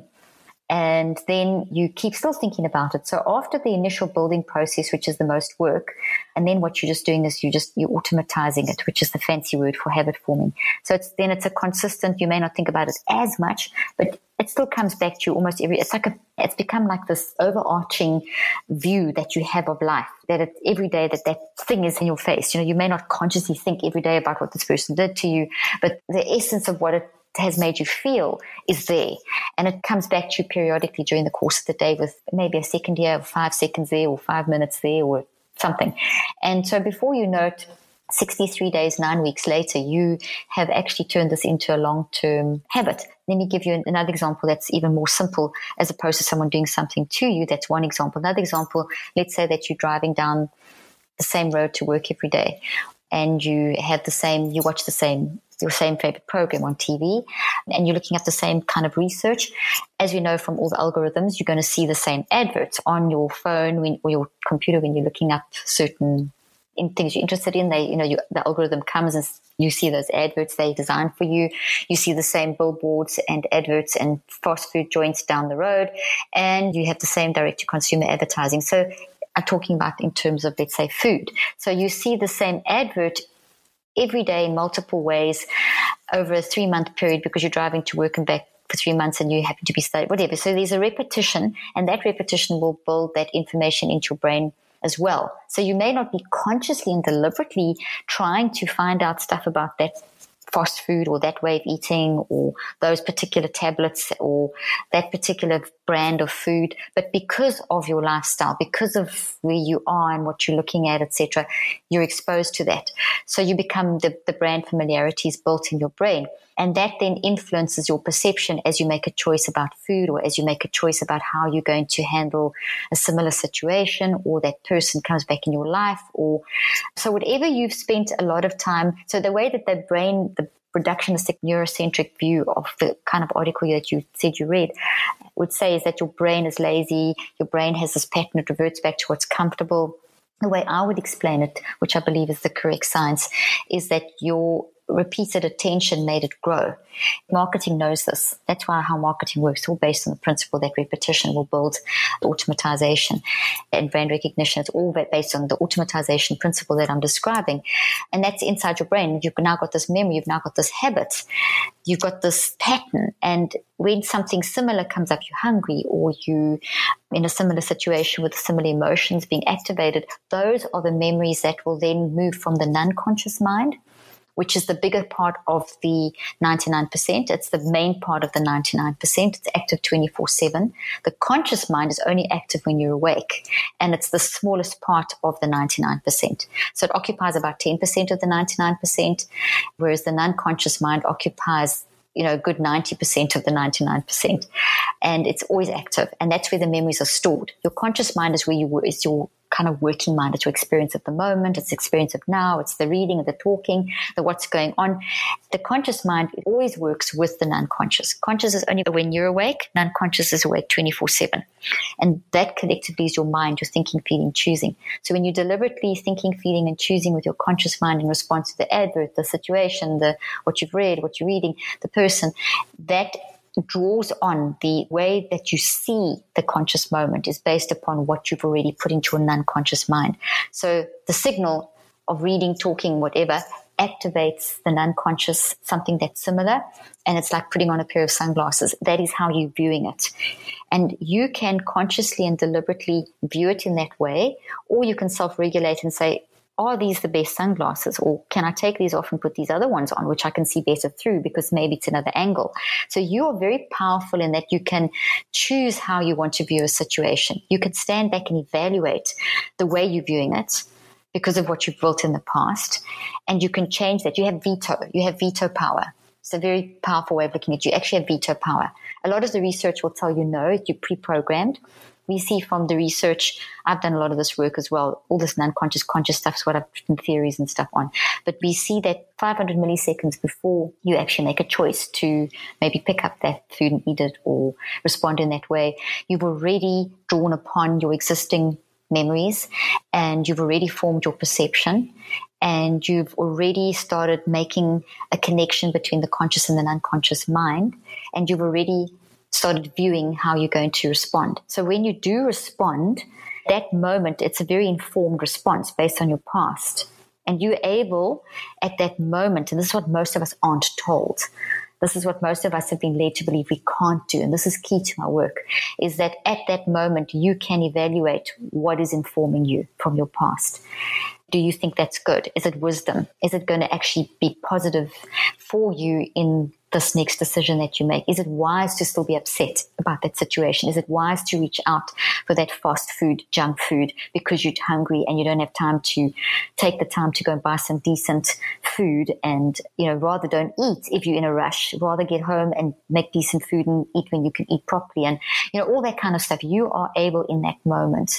And then you keep still thinking about it. So after the initial building process, which is the most work, and then what you're just doing is you're automatizing it, which is the fancy word for habit forming. So it's a consistent, you may not think about it as much, but it still comes back to you almost it's become like this overarching view that you have of life, that every day that thing is in your face. You may not consciously think every day about what this person did to you, but the essence of what it has made you feel is there, and it comes back to you periodically during the course of the day with maybe a second here, or 5 seconds there, or 5 minutes there, or something. And so before you know it, 63 days, 9 weeks later, you have actually turned this into a long-term habit. Let me give you another example that's even more simple, as opposed to someone doing something to you. That's one example. Another example, let's say that you're driving down the same road to work every day, and you watch your same favorite program on TV, and you're looking at the same kind of research. As you know from all the algorithms, you're going to see the same adverts on your phone or your computer when you're looking up certain things you're interested in. The algorithm comes and you see those adverts they designed for you. You see the same billboards and adverts and fast food joints down the road, and you have the same direct-to-consumer advertising. So I'm talking about in terms of, let's say, food. So you see the same advert every day in multiple ways over a 3-month period because you're driving to work and back for 3 months and you happen to be studying, whatever. So there's a repetition, and that repetition will build that information into your brain as well. So you may not be consciously and deliberately trying to find out stuff about that fast food or that way of eating or those particular tablets or that particular brand of food, but because of your lifestyle, because of where you are and what you're looking at, etc., you're exposed to that. So you become the brand familiarity is built in your brain. And that then influences your perception as you make a choice about food or as you make a choice about how you're going to handle a similar situation or that person comes back in your life. So whatever you've spent a lot of time. So the way that the brain, the reductionistic neurocentric view of the kind of article that you said you read would say is that your brain is lazy. Your brain has this pattern. It reverts back to what's comfortable. The way I would explain it, which I believe is the correct science, is that your repeated attention made it grow. Marketing knows this. That's why how marketing works. It's all based on the principle that repetition will build automatization and brand recognition. It's all based on the automatization principle that I'm describing. And that's inside your brain. You've now got this memory. You've now got this habit. You've got this pattern. And when something similar comes up, you're hungry or you in a similar situation with similar emotions being activated, those are the memories that will then move from the non-conscious mind, which is the bigger part of the 99%. It's the main part of the 99%. It's active 24/7. The conscious mind is only active when you're awake, and it's the smallest part of the 99%. So it occupies about 10% of the 99%, whereas the non-conscious mind occupies a good 90% of the 99%. And it's always active. And that's where the memories are stored. Your conscious mind is is your kind of working mind. It's your experience of the moment. It's the experience of now. It's the reading, the talking, the what's going on. The conscious mind always works with the non-conscious. Conscious is only when you're awake. Non-conscious is awake 24/7. And that collectively is your mind, your thinking, feeling, choosing. So when you're deliberately thinking, feeling, and choosing with your conscious mind in response to the advert, the situation, what you've read, what you're reading, the person, that draws on the way that you see the conscious moment is based upon what you've already put into your non-conscious mind. So the signal of reading, talking, whatever, activates the non-conscious, something that's similar, and it's like putting on a pair of sunglasses. That is how you're viewing it. And you can consciously and deliberately view it in that way, or you can self-regulate and say, are these the best sunglasses, or can I take these off and put these other ones on, which I can see better through because maybe it's another angle. So you are very powerful in that you can choose how you want to view a situation. You can stand back and evaluate the way you're viewing it because of what you've built in the past, and you can change that. You have veto power. It's a very powerful way of looking at it. You actually have veto power. A lot of the research will tell you no, you're pre-programmed. We see from the research, I've done a lot of this work as well, all this non-conscious, conscious stuff is what I've written theories and stuff on. But we see that 500 milliseconds before you actually make a choice to maybe pick up that food and eat it or respond in that way, you've already drawn upon your existing memories and you've already formed your perception and you've already started making a connection between the conscious and the unconscious mind, and you've already started viewing how you're going to respond. So when you do respond, that moment, it's a very informed response based on your past. And you're able at that moment, and this is what most of us aren't told. This is what most of us have been led to believe we can't do. And this is key to my work, is that at that moment, you can evaluate what is informing you from your past. Do you think that's good? Is it wisdom? Is it going to actually be positive for you in this next decision that you make? Is it wise to still be upset about that situation? Is it wise to reach out for that fast food, junk food, because you're hungry and you don't have time to take the time to go and buy some decent food, and, rather don't eat if you're in a rush, rather get home and make decent food and eat when you can eat properly, and, all that kind of stuff. You are able in that moment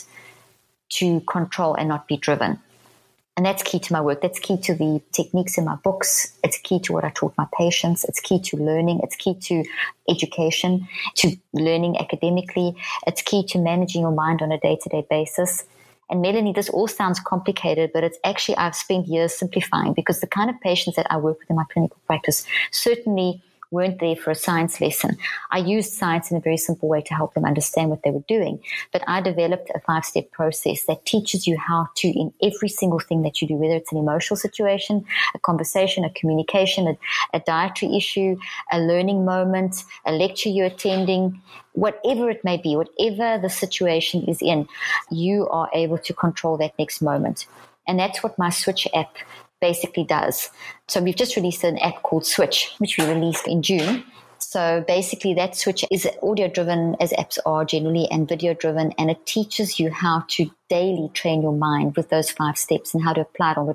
to control and not be driven. And that's key to my work. That's key to the techniques in my books. It's key to what I taught my patients. It's key to learning. It's key to education, to learning academically. It's key to managing your mind on a day-to-day basis. And Melanie, this all sounds complicated, but it's actually, I've spent years simplifying, because the kind of patients that I work with in my clinical practice certainly weren't there for a science lesson. I used science in a very simple way to help them understand what they were doing. But I developed a 5-step process that teaches you how to, in every single thing that you do, whether it's an emotional situation, a conversation, a communication, a dietary issue, a learning moment, a lecture you're attending, whatever it may be, whatever the situation is in, you are able to control that next moment. And that's what my Switch app basically does. So we've just released an app called Switch, which we released in June. So basically that Switch is audio driven, as apps are generally, and video driven, and it teaches you how to daily train your mind with those 5 steps and how to apply it on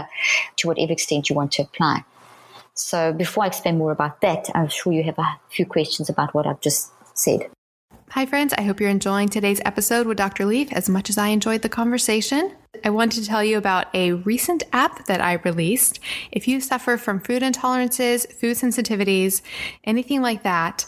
to whatever extent you want to apply. So before I explain more about that, I'm sure you have a few questions about what I've just said. Hi friends, I hope you're enjoying today's episode with Dr. Leaf as much as I enjoyed the conversation. I want to tell you about a recent app that I released. If you suffer from food intolerances, food sensitivities, anything like that,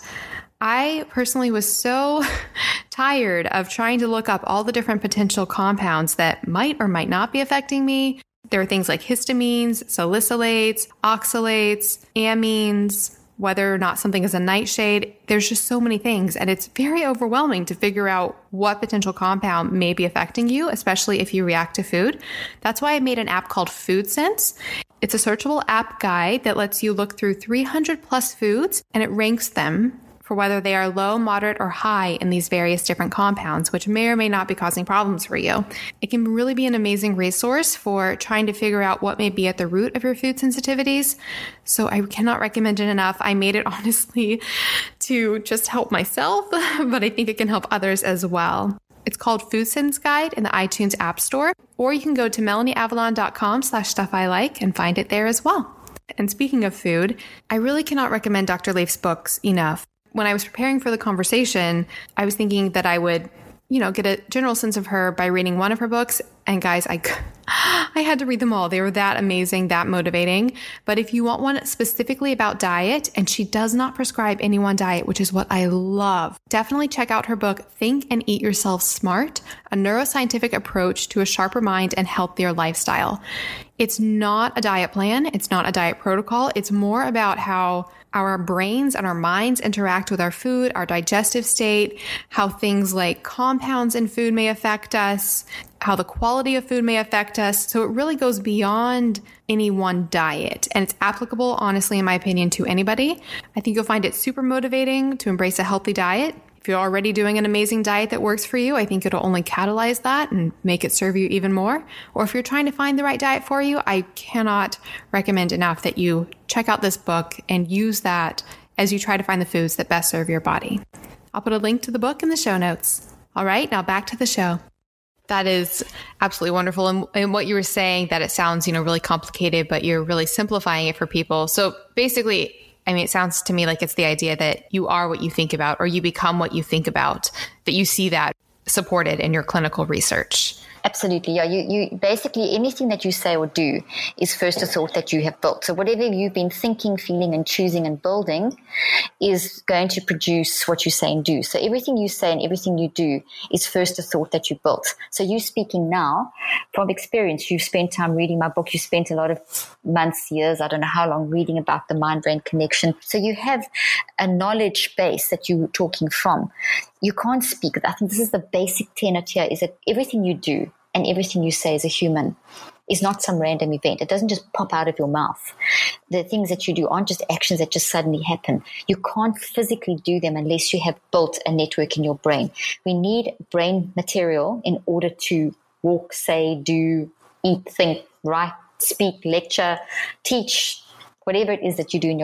I personally was so tired of trying to look up all the different potential compounds that might or might not be affecting me. There are things like histamines, salicylates, oxalates, amines, whether or not something is a nightshade. There's just so many things, and it's very overwhelming to figure out what potential compound may be affecting you, especially if you react to food. That's why I made an app called Food Sense. It's a searchable app guide that lets you look through 300 plus foods, and it ranks them for whether they are low, moderate, or high in these various different compounds, which may or may not be causing problems for you. It can really be an amazing resource for trying to figure out what may be at the root of your food sensitivities. So I cannot recommend it enough. I made it honestly to just help myself, but I think it can help others as well. It's called Food Sense Guide in the iTunes App Store, or you can go to melaniavalon.com/stuffilike and find it there as well. And speaking of food, I really cannot recommend Dr. Leif's books enough. When I was preparing for the conversation, I was thinking that I would, get a general sense of her by reading one of her books. And guys, I had to read them all. They were that amazing, that motivating. But if you want one specifically about diet, and she does not prescribe any one diet, which is what I love, definitely check out her book, Think and Eat Yourself Smart, a neuroscientific approach to a sharper mind and healthier lifestyle. It's not a diet plan. It's not a diet protocol. It's more about how our brains and our minds interact with our food, our digestive state, how things like compounds in food may affect us, how the quality of food may affect us. So it really goes beyond any one diet, and it's applicable, honestly, in my opinion, to anybody. I think you'll find it super motivating to embrace a healthy diet. If you're already doing an amazing diet that works for you, I think it'll only catalyze that and make it serve you even more. Or if you're trying to find the right diet for you, I cannot recommend enough that you check out this book and use that as you try to find the foods that best serve your body. I'll put a link to the book in the show notes. All right, now back to the show. That is absolutely wonderful. And what you were saying, that it sounds, really complicated, but you're really simplifying it for people. So basically, it sounds to me like it's the idea that you are what you think about, or you become what you think about, that you see that supported in your clinical research. Absolutely. Yeah. You basically, anything that you say or do is first a thought that you have built. So whatever you've been thinking, feeling, and choosing and building is going to produce what you say and do. So everything you say and everything you do is first a thought that you built. So you speaking now from experience, you've spent time reading my book. You spent a lot of months, years, I don't know how long, reading about the mind-brain connection. So you have a knowledge base that you're talking from. You can't speak. I think this is the basic tenet here, is that everything you do and everything you say as a human is not some random event. It doesn't just pop out of your mouth. The things that you do aren't just actions that just suddenly happen. You can't physically do them unless you have built a network in your brain. We need brain material in order to walk, say, do, eat, think, write, speak, lecture, teach, whatever it is that you do in your life.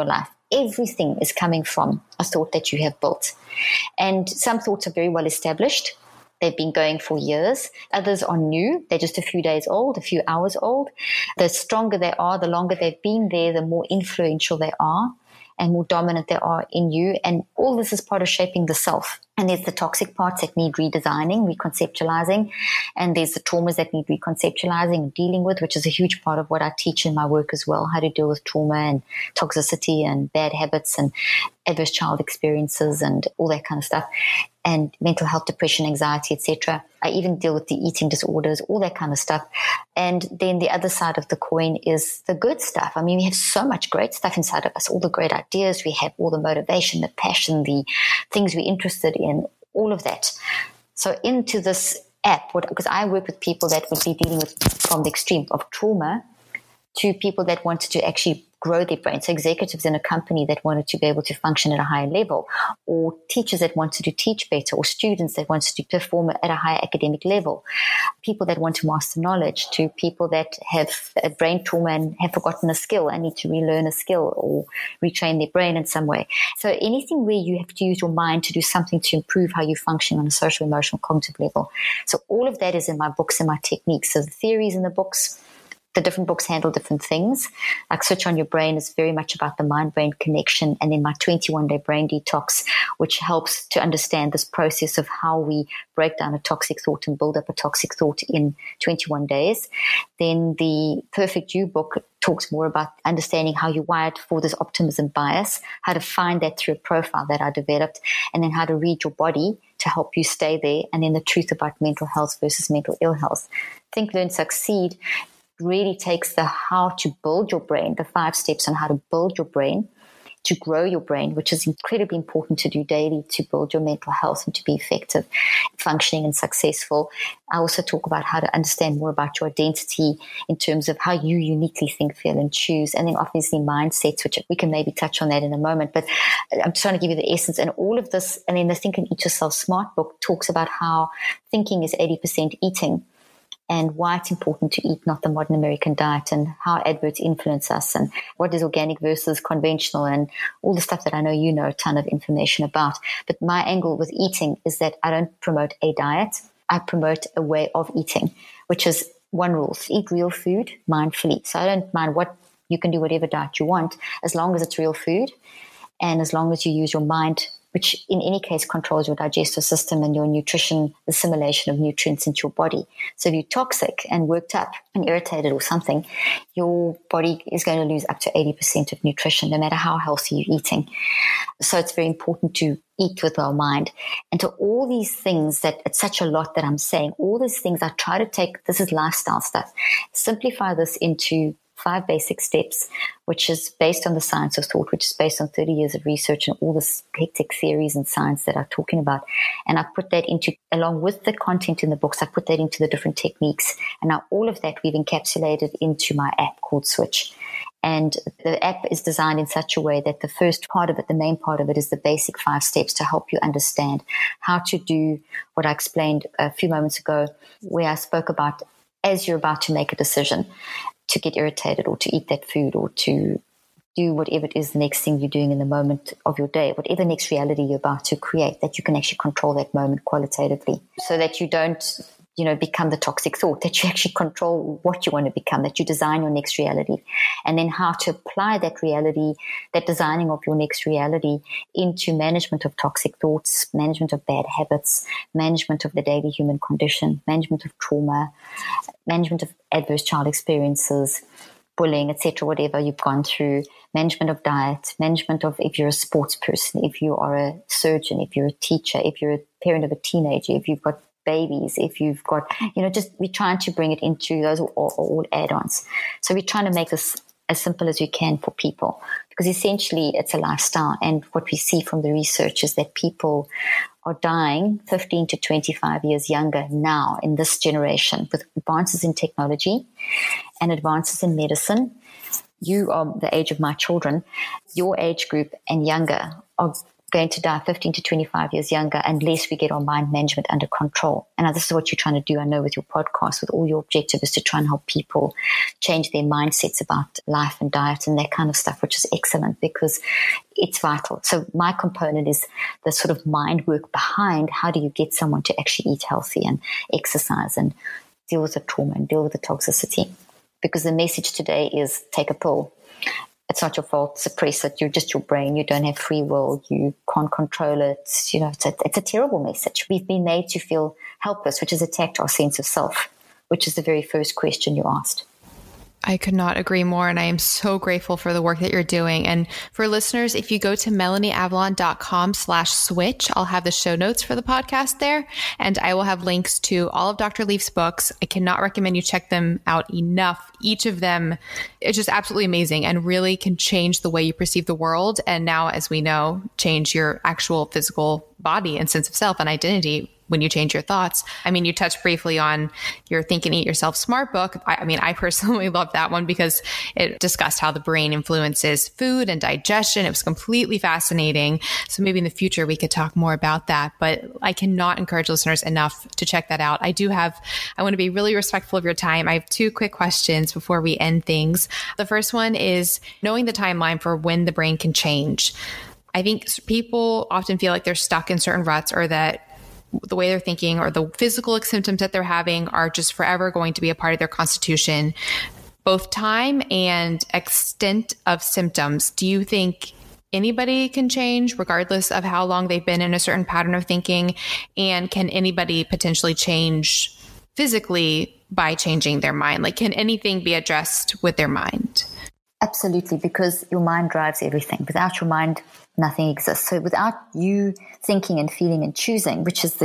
everything is coming from a thought that you have built. And some thoughts are very well established. They've been going for years. Others are new. They're just a few days old, a few hours old. The stronger they are, the longer they've been there, the more influential they are and more dominant they are in you. And all this is part of shaping the self. And there's the toxic parts that need redesigning, reconceptualizing. And there's the traumas that need reconceptualizing and dealing with, which is a huge part of what I teach in my work as well, how to deal with trauma and toxicity and bad habits and adverse child experiences and all that kind of stuff, and mental health, depression, anxiety, etc. I even deal with the eating disorders, all that kind of stuff. And then the other side of the coin is the good stuff. I mean, we have so much great stuff inside of us, all the great ideas. We have all the motivation, the passion, the things we're interested in, all of that. So into this app, because I work with people that would be dealing with from the extreme of trauma to people that wanted to actually grow their brain. So executives in a company that wanted to be able to function at a higher level, or teachers that wanted to teach better, or students that wanted to perform at a higher academic level, people that want to master knowledge, to people that have a brain trauma and have forgotten a skill and need to relearn a skill or retrain their brain in some way. So anything where you have to use your mind to do something to improve how you function on a social, emotional, cognitive level. So all of that is in my books and my techniques. So the theories in the books, the different books handle different things. Like Switch on Your Brain is very much about the mind-brain connection. And then my 21-day brain detox, which helps to understand this process of how we break down a toxic thought and build up a toxic thought in 21 days. Then the Perfect You book talks more about understanding how you're wired for this optimism bias, how to find that through a profile that I developed, and then how to read your body to help you stay there. And then the truth about mental health versus mental ill health. Think, Learn, Succeed really takes the how to build your brain, the 5 steps on how to build your brain, to grow your brain, which is incredibly important to do daily to build your mental health and to be effective, functioning and successful. I also talk about how to understand more about your identity in terms of how you uniquely think, feel, and choose. And then obviously mindsets, which we can maybe touch on that in a moment. But I'm trying to give you the essence and all of this. And then the Think and Eat Yourself Smart book talks about how thinking is 80% eating, and why it's important to eat not the modern American diet, and how adverts influence us, and what is organic versus conventional, and all the stuff that I know you know a ton of information about. But my angle with eating is that I don't promote a diet. I promote a way of eating, which is one rule: eat real food mindfully. So I don't mind you can do whatever diet you want, as long as it's real food and as long as you use your mind, which in any case controls your digestive system and your nutrition, assimilation of nutrients into your body. So if you're toxic and worked up and irritated or something, your body is going to lose up to 80% of nutrition, no matter how healthy you're eating. So it's very important to eat with our mind. And to all these things that it's such a lot that I'm saying, all these things I try to take, this is lifestyle stuff, simplify this into 5 basic steps, which is based on the science of thought, which is based on 30 years of research and all this hectic theories and science that I'm talking about. And I put that into, along with the content in the books, I put that into the different techniques. And now all of that we've encapsulated into my app called Switch. And the app is designed in such a way that the first part of it, the main part of it, is the basic 5 steps to help you understand how to do what I explained a few moments ago, where I spoke about as you're about to make a decision to get irritated or to eat that food or to do whatever it is the next thing you're doing in the moment of your day, whatever next reality you're about to create, that you can actually control that moment qualitatively, so that you don't, become the toxic thought, that you actually control what you want to become, that you design your next reality, and then how to apply that reality, that designing of your next reality, into management of toxic thoughts, management of bad habits, management of the daily human condition, management of trauma, management of adverse child experiences, bullying, etc., whatever you've gone through, management of diet, management of if you're a sports person, if you are a surgeon, if you're a teacher, if you're a parent of a teenager, if you've got babies, if you've got, we're trying to bring it into those all add-ons. So we're trying to make this as simple as we can for people, because essentially it's a lifestyle. And what we see from the research is that people are dying 15 to 25 years younger now in this generation, with advances in technology and advances in medicine. You are the age of my children. Your age group and younger are going to die 15 to 25 years younger unless we get our mind management under control. And this is what you're trying to do, I know, with your podcast, with all your objective is to try and help people change their mindsets about life and diet and that kind of stuff, which is excellent because it's vital. So my component is the sort of mind work behind how do you get someone to actually eat healthy and exercise and deal with the trauma and deal with the toxicity. Because the message today is take a pill. It's not your fault. Suppress it. You're just your brain. You don't have free will. You can't control it. It's a terrible message. We've been made to feel helpless, which has attacked our sense of self, which is the very first question you asked. I could not agree more. And I am so grateful for the work that you're doing. And for listeners, if you go to MelanieAvalon.com/switch, I'll have the show notes for the podcast there. And I will have links to all of Dr. Leaf's books. I cannot recommend you check them out enough. Each of them is just absolutely amazing and really can change the way you perceive the world. And now, as we know, change your actual physical body and sense of self and identity when you change your thoughts. I mean, you touched briefly on your Think and Eat Yourself Smart book. I personally love that one because it discussed how the brain influences food and digestion. It was completely fascinating. So maybe in the future we could talk more about that, but I cannot encourage listeners enough to check that out. I want to be really respectful of your time. I have 2 quick questions before we end things. The first one is knowing the timeline for when the brain can change. I think people often feel like they're stuck in certain ruts or that the way they're thinking or the physical symptoms that they're having are just forever going to be a part of their constitution. Both time and extent of symptoms. Do you think anybody can change regardless of how long they've been in a certain pattern of thinking? And can anybody potentially change physically by changing their mind? Like, can anything be addressed with their mind? Absolutely, because your mind drives everything. Without your mind, nothing exists. So without you thinking and feeling and choosing, which is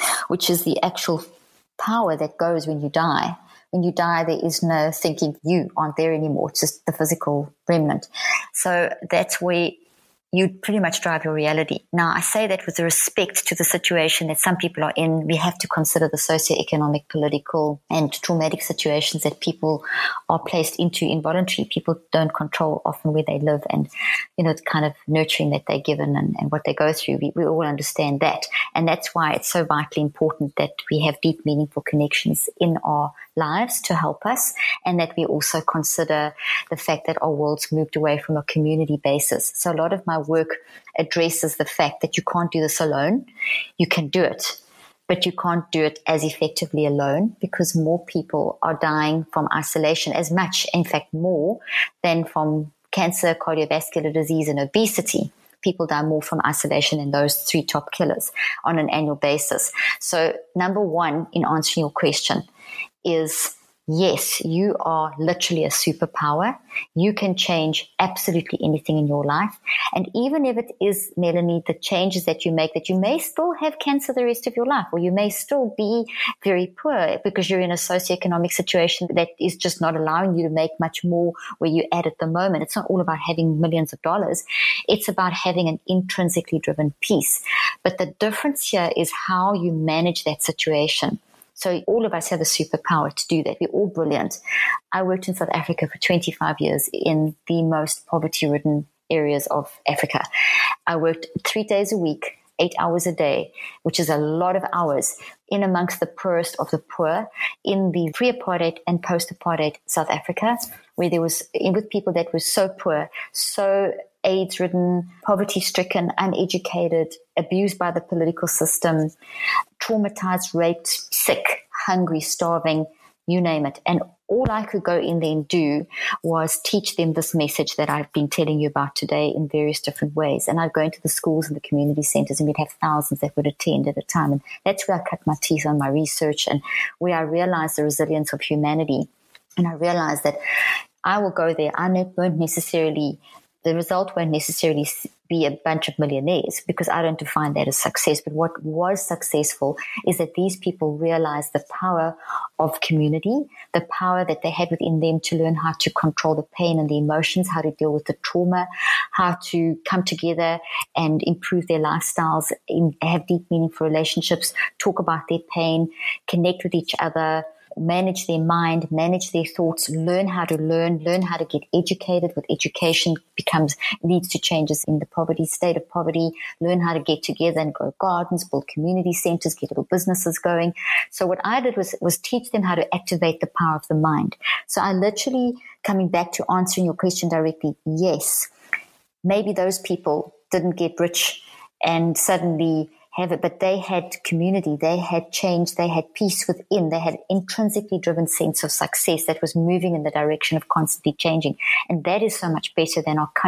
the actual power that goes when you die. When you die, there is no thinking. You aren't there anymore. It's just the physical remnant. So that's where you pretty much drive your reality. Now, I say that with respect to the situation that some people are in. We have to consider the socioeconomic, political, and traumatic situations that people are placed into involuntarily. People don't control often where they live and, the kind of nurturing that they're given and what they go through. We all understand that. And that's why it's so vitally important that we have deep, meaningful connections in our lives to help us, and that we also consider the fact that our world's moved away from a community basis. So a lot of my work addresses the fact that you can't do this alone. You can do it, but you can't do it as effectively alone because more people are dying from isolation, as much, in fact, more than from cancer, cardiovascular disease, and obesity. People die more from isolation than those 3 top killers on an annual basis. So number one, in answering your question, is yes, you are literally a superpower. You can change absolutely anything in your life. And even if it is, Melanie, the changes that you make, that you may still have cancer the rest of your life, or you may still be very poor because you're in a socioeconomic situation that is just not allowing you to make much more where you're at the moment. It's not all about having millions of dollars. It's about having an intrinsically driven peace. But the difference here is how you manage that situation. So all of us have a superpower to do that. We're all brilliant. I worked in South Africa for 25 years in the most poverty-ridden areas of Africa. I worked 3 days a week, 8 hours a day, which is a lot of hours, in amongst the poorest of the poor in the pre-apartheid and post-apartheid South Africa, where there was, with people that were so poor, so AIDS-ridden, poverty-stricken, uneducated, abused by the political system, traumatized, raped, sick, hungry, starving, you name it. And all I could go in there and do was teach them this message that I've been telling you about today in various different ways. And I'd go into the schools and the community centers, and we'd have thousands that would attend at a time. And that's where I cut my teeth on my research and where I realized the resilience of humanity. And I realized that I will go there. The result won't necessarily be a bunch of millionaires, because I don't define that as success. But what was successful is that these people realized the power of community, the power that they had within them to learn how to control the pain and the emotions, how to deal with the trauma, how to come together and improve their lifestyles, have deep, meaningful relationships, talk about their pain, connect with each other, manage their mind, manage their thoughts, learn how to learn how to get educated. With education leads to changes in the state of poverty, learn how to get together and grow gardens, build community centers, get little businesses going. So what I did was teach them how to activate the power of the mind. So I literally, coming back to answering your question directly, yes, maybe those people didn't get rich and suddenly have it, but they had community, they had change, they had peace within, they had an intrinsically driven sense of success that was moving in the direction of constantly changing. And that is so much better than our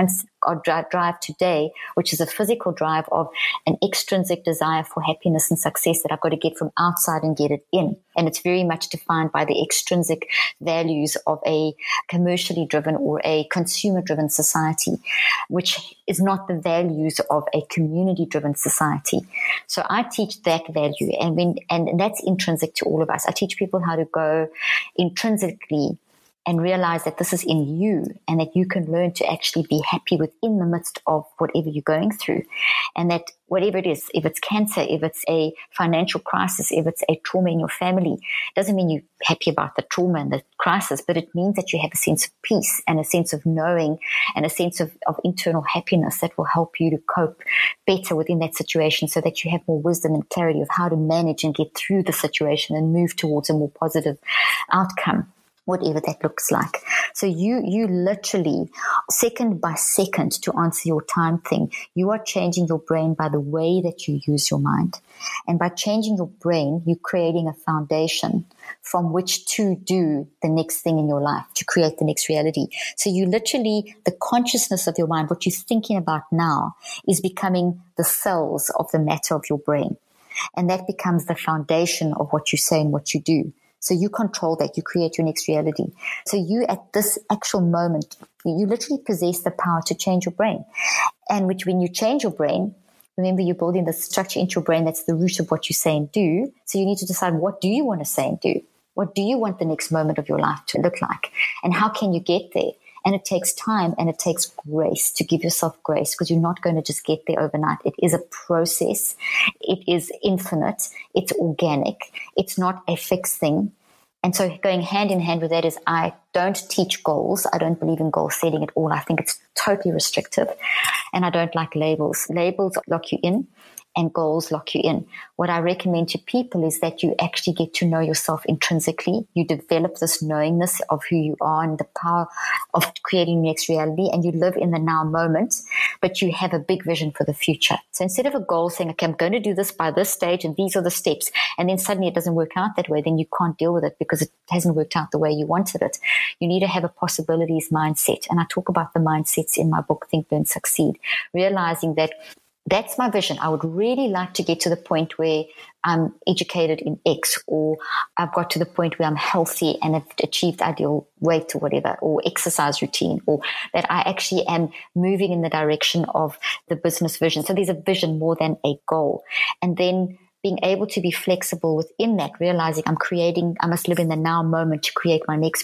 drive today, which is a physical drive of an extrinsic desire for happiness and success that I've got to get from outside and get it in. And it's very much defined by the extrinsic values of a commercially driven or a consumer driven society, which is not the values of a community driven society. So I teach that value, and that's intrinsic to all of us. I teach people how to go intrinsically and realize that this is in you and that you can learn to actually be happy within the midst of whatever you're going through. And that whatever it is, if it's cancer, if it's a financial crisis, if it's a trauma in your family, it doesn't mean you're happy about the trauma and the crisis, but it means that you have a sense of peace and a sense of knowing and a sense of internal happiness that will help you to cope better within that situation, so that you have more wisdom and clarity of how to manage and get through the situation and move towards a more positive outcome, whatever that looks like. So you literally, second by second, to answer your time thing, you are changing your brain by the way that you use your mind. And by changing your brain, you're creating a foundation from which to do the next thing in your life, to create the next reality. So you literally, the consciousness of your mind, what you're thinking about now, is becoming the cells of the matter of your brain. And that becomes the foundation of what you say and what you do. So you control that. You create your next reality. So you, at this actual moment, you literally possess the power to change your brain. And when you change your brain, remember, you're building the structure into your brain that's the root of what you say and do. So you need to decide, what do you want to say and do? What do you want the next moment of your life to look like? And how can you get there? And it takes time and it takes grace, to give yourself grace, because you're not going to just get there overnight. It is a process. It is infinite. It's organic. It's not a fixed thing. And so going hand in hand with that is, I don't teach goals. I don't believe in goal setting at all. I think it's totally restrictive. And I don't like labels. Labels lock you in, and goals lock you in. What I recommend to people is that you actually get to know yourself intrinsically. You develop this knowingness of who you are and the power of creating the next reality, and you live in the now moment, but you have a big vision for the future. So instead of a goal saying, okay, I'm going to do this by this stage and these are the steps, and then suddenly it doesn't work out that way, then you can't deal with it because it hasn't worked out the way you wanted it. You need to have a possibilities mindset. And I talk about the mindsets in my book, Think, Learn, Succeed, realizing that that's my vision. I would really like to get to the point where I'm educated in X, or I've got to the point where I'm healthy and have achieved ideal weight or whatever, or exercise routine, or that I actually am moving in the direction of the business vision. So there's a vision more than a goal. And then being able to be flexible within that, realizing I must live in the now moment to create my next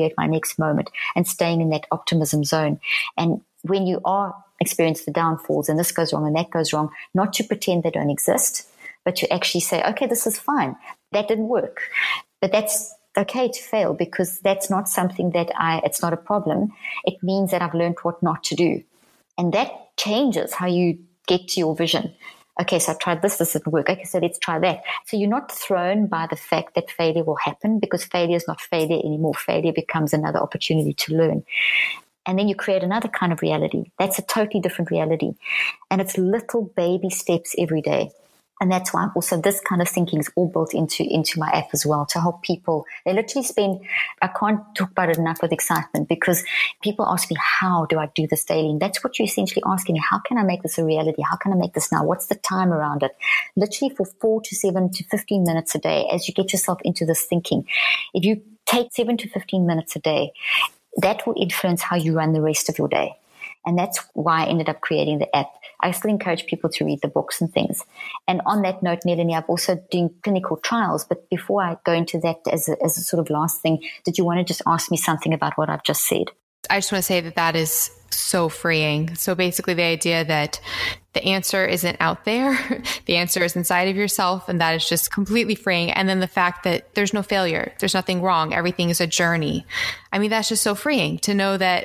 moment, and staying in that optimism zone. And when you are experience the downfalls and this goes wrong and that goes wrong, not to pretend they don't exist, but to actually say, okay, this is fine. That didn't work. But that's okay to fail, because that's not something it's not a problem. It means that I've learned what not to do. And that changes how you get to your vision. Okay, so I tried this didn't work. Okay, so let's try that. So you're not thrown by the fact that failure will happen, because failure is not failure anymore. Failure becomes another opportunity to learn. And then you create another kind of reality. That's a totally different reality. And it's little baby steps every day. And that's why also this kind of thinking is all built into my app as well, to help people. They literally I can't talk about it enough with excitement, because people ask me, how do I do this daily? And that's what you're essentially asking me. How can I make this a reality? How can I make this now? What's the time around it? Literally for 4 to 7 to 15 minutes a day, as you get yourself into this thinking. If you take 7 to 15 minutes a day, that will influence how you run the rest of your day. And that's why I ended up creating the app. I still encourage people to read the books and things. And on that note, Melanie, I'm also doing clinical trials. But before I go into that as a sort of last thing, did you want to just ask me something about what I've just said? I just want to say that is so freeing. So basically the idea that the answer isn't out there, the answer is inside of yourself, and that is just completely freeing. And then the fact that there's no failure, there's nothing wrong, everything is a journey. I mean, that's just so freeing to know that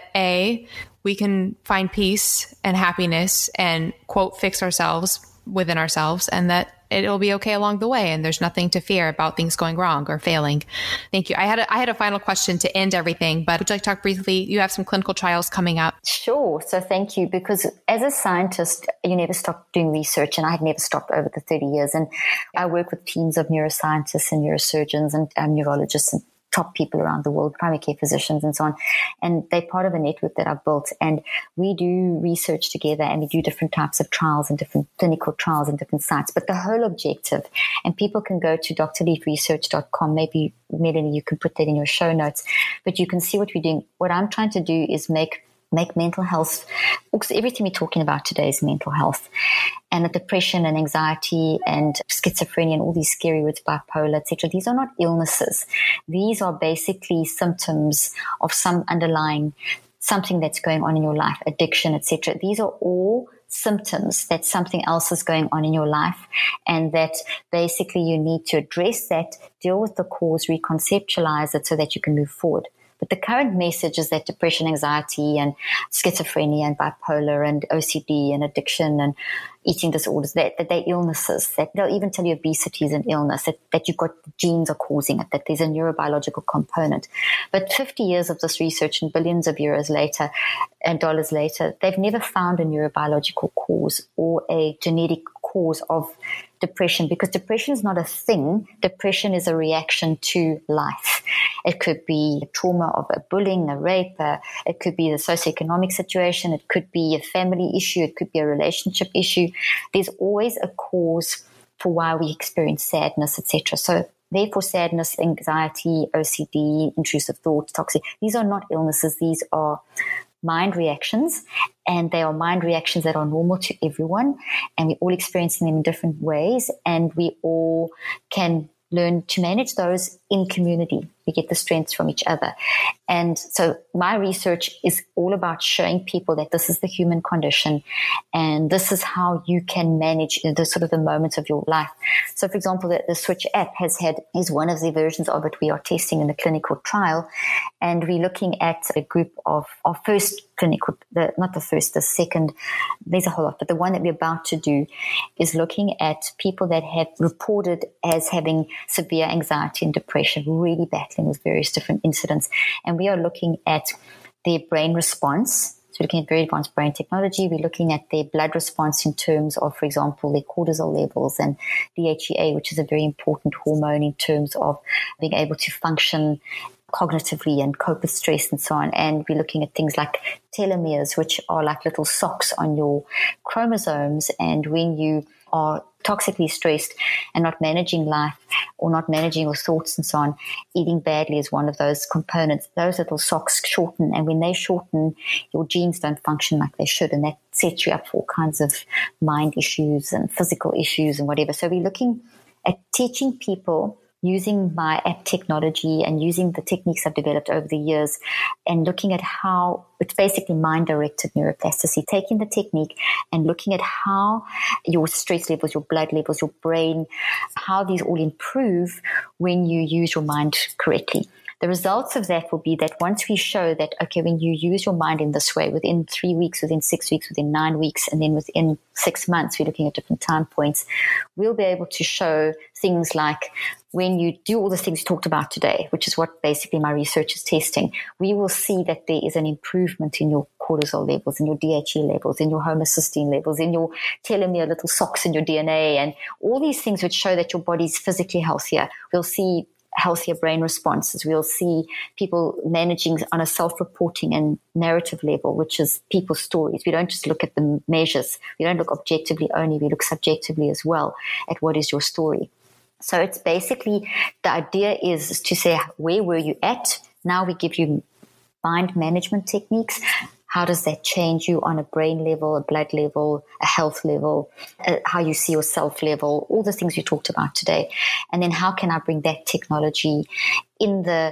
we can find peace and happiness and, quote, fix ourselves within ourselves, and that it'll be okay along the way. And there's nothing to fear about things going wrong or failing. Thank you. I had a final question to end everything, but would you like to talk briefly? You have some clinical trials coming up. Sure. So thank you. Because as a scientist, you never stop doing research, and I had never stopped over the 30 years. And I work with teams of neuroscientists and neurosurgeons and neurologists and top people around the world, primary care physicians and so on. And they're part of a network that I've built. And we do research together, and we do different types of trials and different clinical trials in different sites. But the whole objective, and people can go to drleafresearch.com. Maybe, Melanie, you can put that in your show notes, but you can see what we're doing. What I'm trying to do is make mental health, because everything we're talking about today is mental health, and the depression and anxiety and schizophrenia and all these scary words, bipolar, etc. These are not illnesses. These are basically symptoms of some underlying something that's going on in your life, addiction, etc. These are all symptoms that something else is going on in your life, and that basically you need to address that, deal with the cause, reconceptualize it so that you can move forward. But the current message is that depression, anxiety, and schizophrenia, and bipolar, and OCD, and addiction, and eating disorders, that they're illnesses, that they'll even tell you obesity is an illness, that you've got genes are causing it, that there's a neurobiological component. But 50 years of this research and billions of euros later and dollars later, they've never found a neurobiological cause or a genetic cause of depression, because depression is not a thing. Depression is a reaction to life. It could be trauma of a bullying, a rape, it could be the socioeconomic situation, it could be a family issue, it could be a relationship issue. There's always a cause for why we experience sadness, etc. So therefore, sadness, anxiety, OCD, intrusive thoughts, toxic, these are not illnesses. These are mind reactions, and they are mind reactions that are normal to everyone, and we're all experiencing them in different ways, and we all can learn to manage those in community. We get the strengths from each other. And so my research is all about showing people that this is the human condition, and this is how you can manage the sort of the moments of your life. So, for example, the Switch app is one of the versions of it we are testing in the clinical trial, and we're looking at a group of our first clinical, the second, there's a whole lot, but the one that we're about to do is looking at people that have reported as having severe anxiety and depression, really battling with various different incidents. And we are looking at their brain response. So we're looking at very advanced brain technology. We're looking at their blood response in terms of, for example, their cortisol levels and DHEA, which is a very important hormone in terms of being able to function cognitively and cope with stress and so on. And we're looking at things like telomeres, which are like little socks on your chromosomes. And when you are toxically stressed and not managing life or not managing your thoughts and so on, eating badly is one of those components. Those little socks shorten, and when they shorten, your genes don't function like they should, and that sets you up for all kinds of mind issues and physical issues and whatever. So we're looking at teaching people using my app technology and using the techniques I've developed over the years, and looking at how it's basically mind-directed neuroplasticity, taking the technique and looking at how your stress levels, your blood levels, your brain, how these all improve when you use your mind correctly. The results of that will be that once we show that, okay, when you use your mind in this way, within 3 weeks, within 6 weeks, within 9 weeks, and then within 6 months, we're looking at different time points, we'll be able to show things like when you do all the things you talked about today, which is what basically my research is testing, we will see that there is an improvement in your cortisol levels, in your DHE levels, in your homocysteine levels, in your telomere little socks in your DNA, and all these things which show that your body's physically healthier. We'll see healthier brain responses. We'll see people managing on a self-reporting and narrative level, which is people's stories. We don't just look at the measures. We don't look objectively only. We look subjectively as well at what is your story. So it's basically, the idea is to say, where were you at? Now we give you mind management techniques. How does that change you on a brain level, a blood level, a health level, how you see yourself level, all the things we talked about today? And then how can I bring that technology in the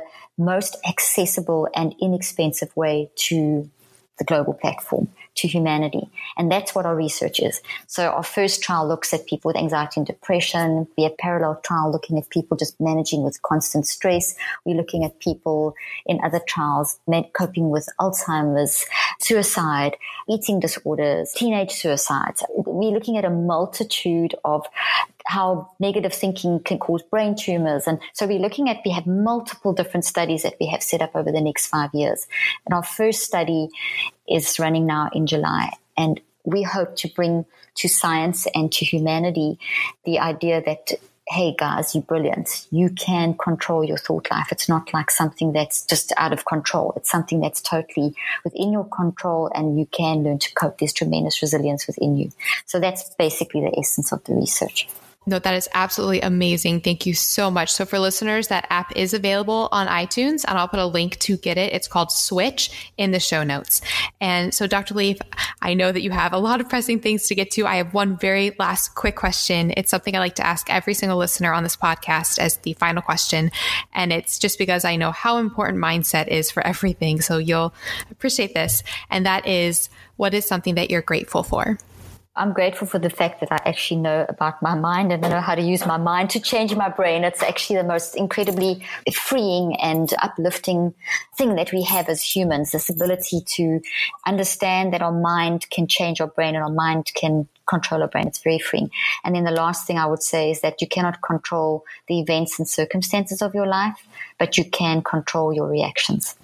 most accessible and inexpensive way to the global platform, to humanity. And that's what our research is. So our first trial looks at people with anxiety and depression. We have parallel trial looking at people just managing with constant stress. We're looking at people in other trials coping with Alzheimer's, suicide, eating disorders, teenage suicides. We're looking at a multitude of how negative thinking can cause brain tumors. And so we have multiple different studies that we have set up over the next 5 years. And our first study is running now in July. And we hope to bring to science and to humanity the idea that, hey guys, you're brilliant. You can control your thought life. It's not like something that's just out of control. It's something that's totally within your control, and you can learn to cope. There's tremendous resilience within you. So that's basically the essence of the research. No, that is absolutely amazing. Thank you so much. So for listeners, that app is available on iTunes, and I'll put a link to get it. It's called Switch in the show notes. And so Dr. Leaf, I know that you have a lot of pressing things to get to. I have one very last quick question. It's something I like to ask every single listener on this podcast as the final question. And it's just because I know how important mindset is for everything. So you'll appreciate this. And that is, what is something that you're grateful for? I'm grateful for the fact that I actually know about my mind and I know how to use my mind to change my brain. It's actually the most incredibly freeing and uplifting thing that we have as humans, this ability to understand that our mind can change our brain and our mind can control our brain. It's very freeing. And then the last thing I would say is that you cannot control the events and circumstances of your life, but you can control your reactions.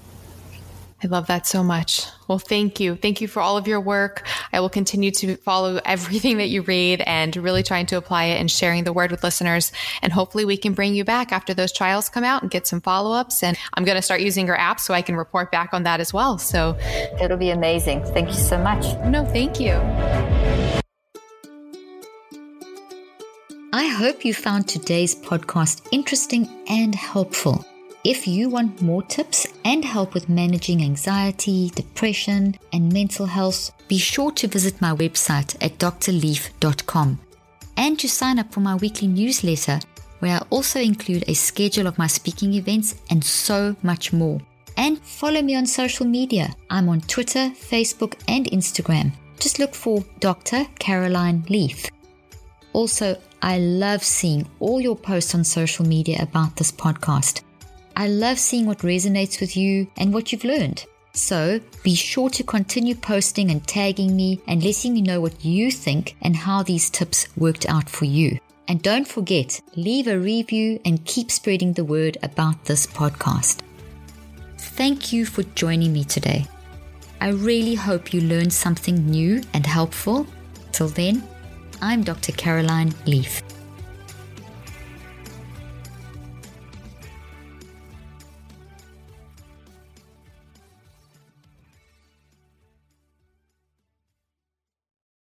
I love that so much. Well, thank you. Thank you for all of your work. I will continue to follow everything that you read and really trying to apply it and sharing the word with listeners. And hopefully we can bring you back after those trials come out and get some follow-ups. And I'm going to start using your app so I can report back on that as well. So it'll be amazing. Thank you so much. No, thank you. I hope you found today's podcast interesting and helpful. If you want more tips and help with managing anxiety, depression, and mental health, be sure to visit my website at drleaf.com and to sign up for my weekly newsletter, where I also include a schedule of my speaking events and so much more. And follow me on social media. I'm on Twitter, Facebook, and Instagram. Just look for Dr. Caroline Leaf. Also, I love seeing all your posts on social media about this podcast. I love seeing what resonates with you and what you've learned. So be sure to continue posting and tagging me and letting me know what you think and how these tips worked out for you. And don't forget, leave a review and keep spreading the word about this podcast. Thank you for joining me today. I really hope you learned something new and helpful. Till then, I'm Dr. Caroline Leaf.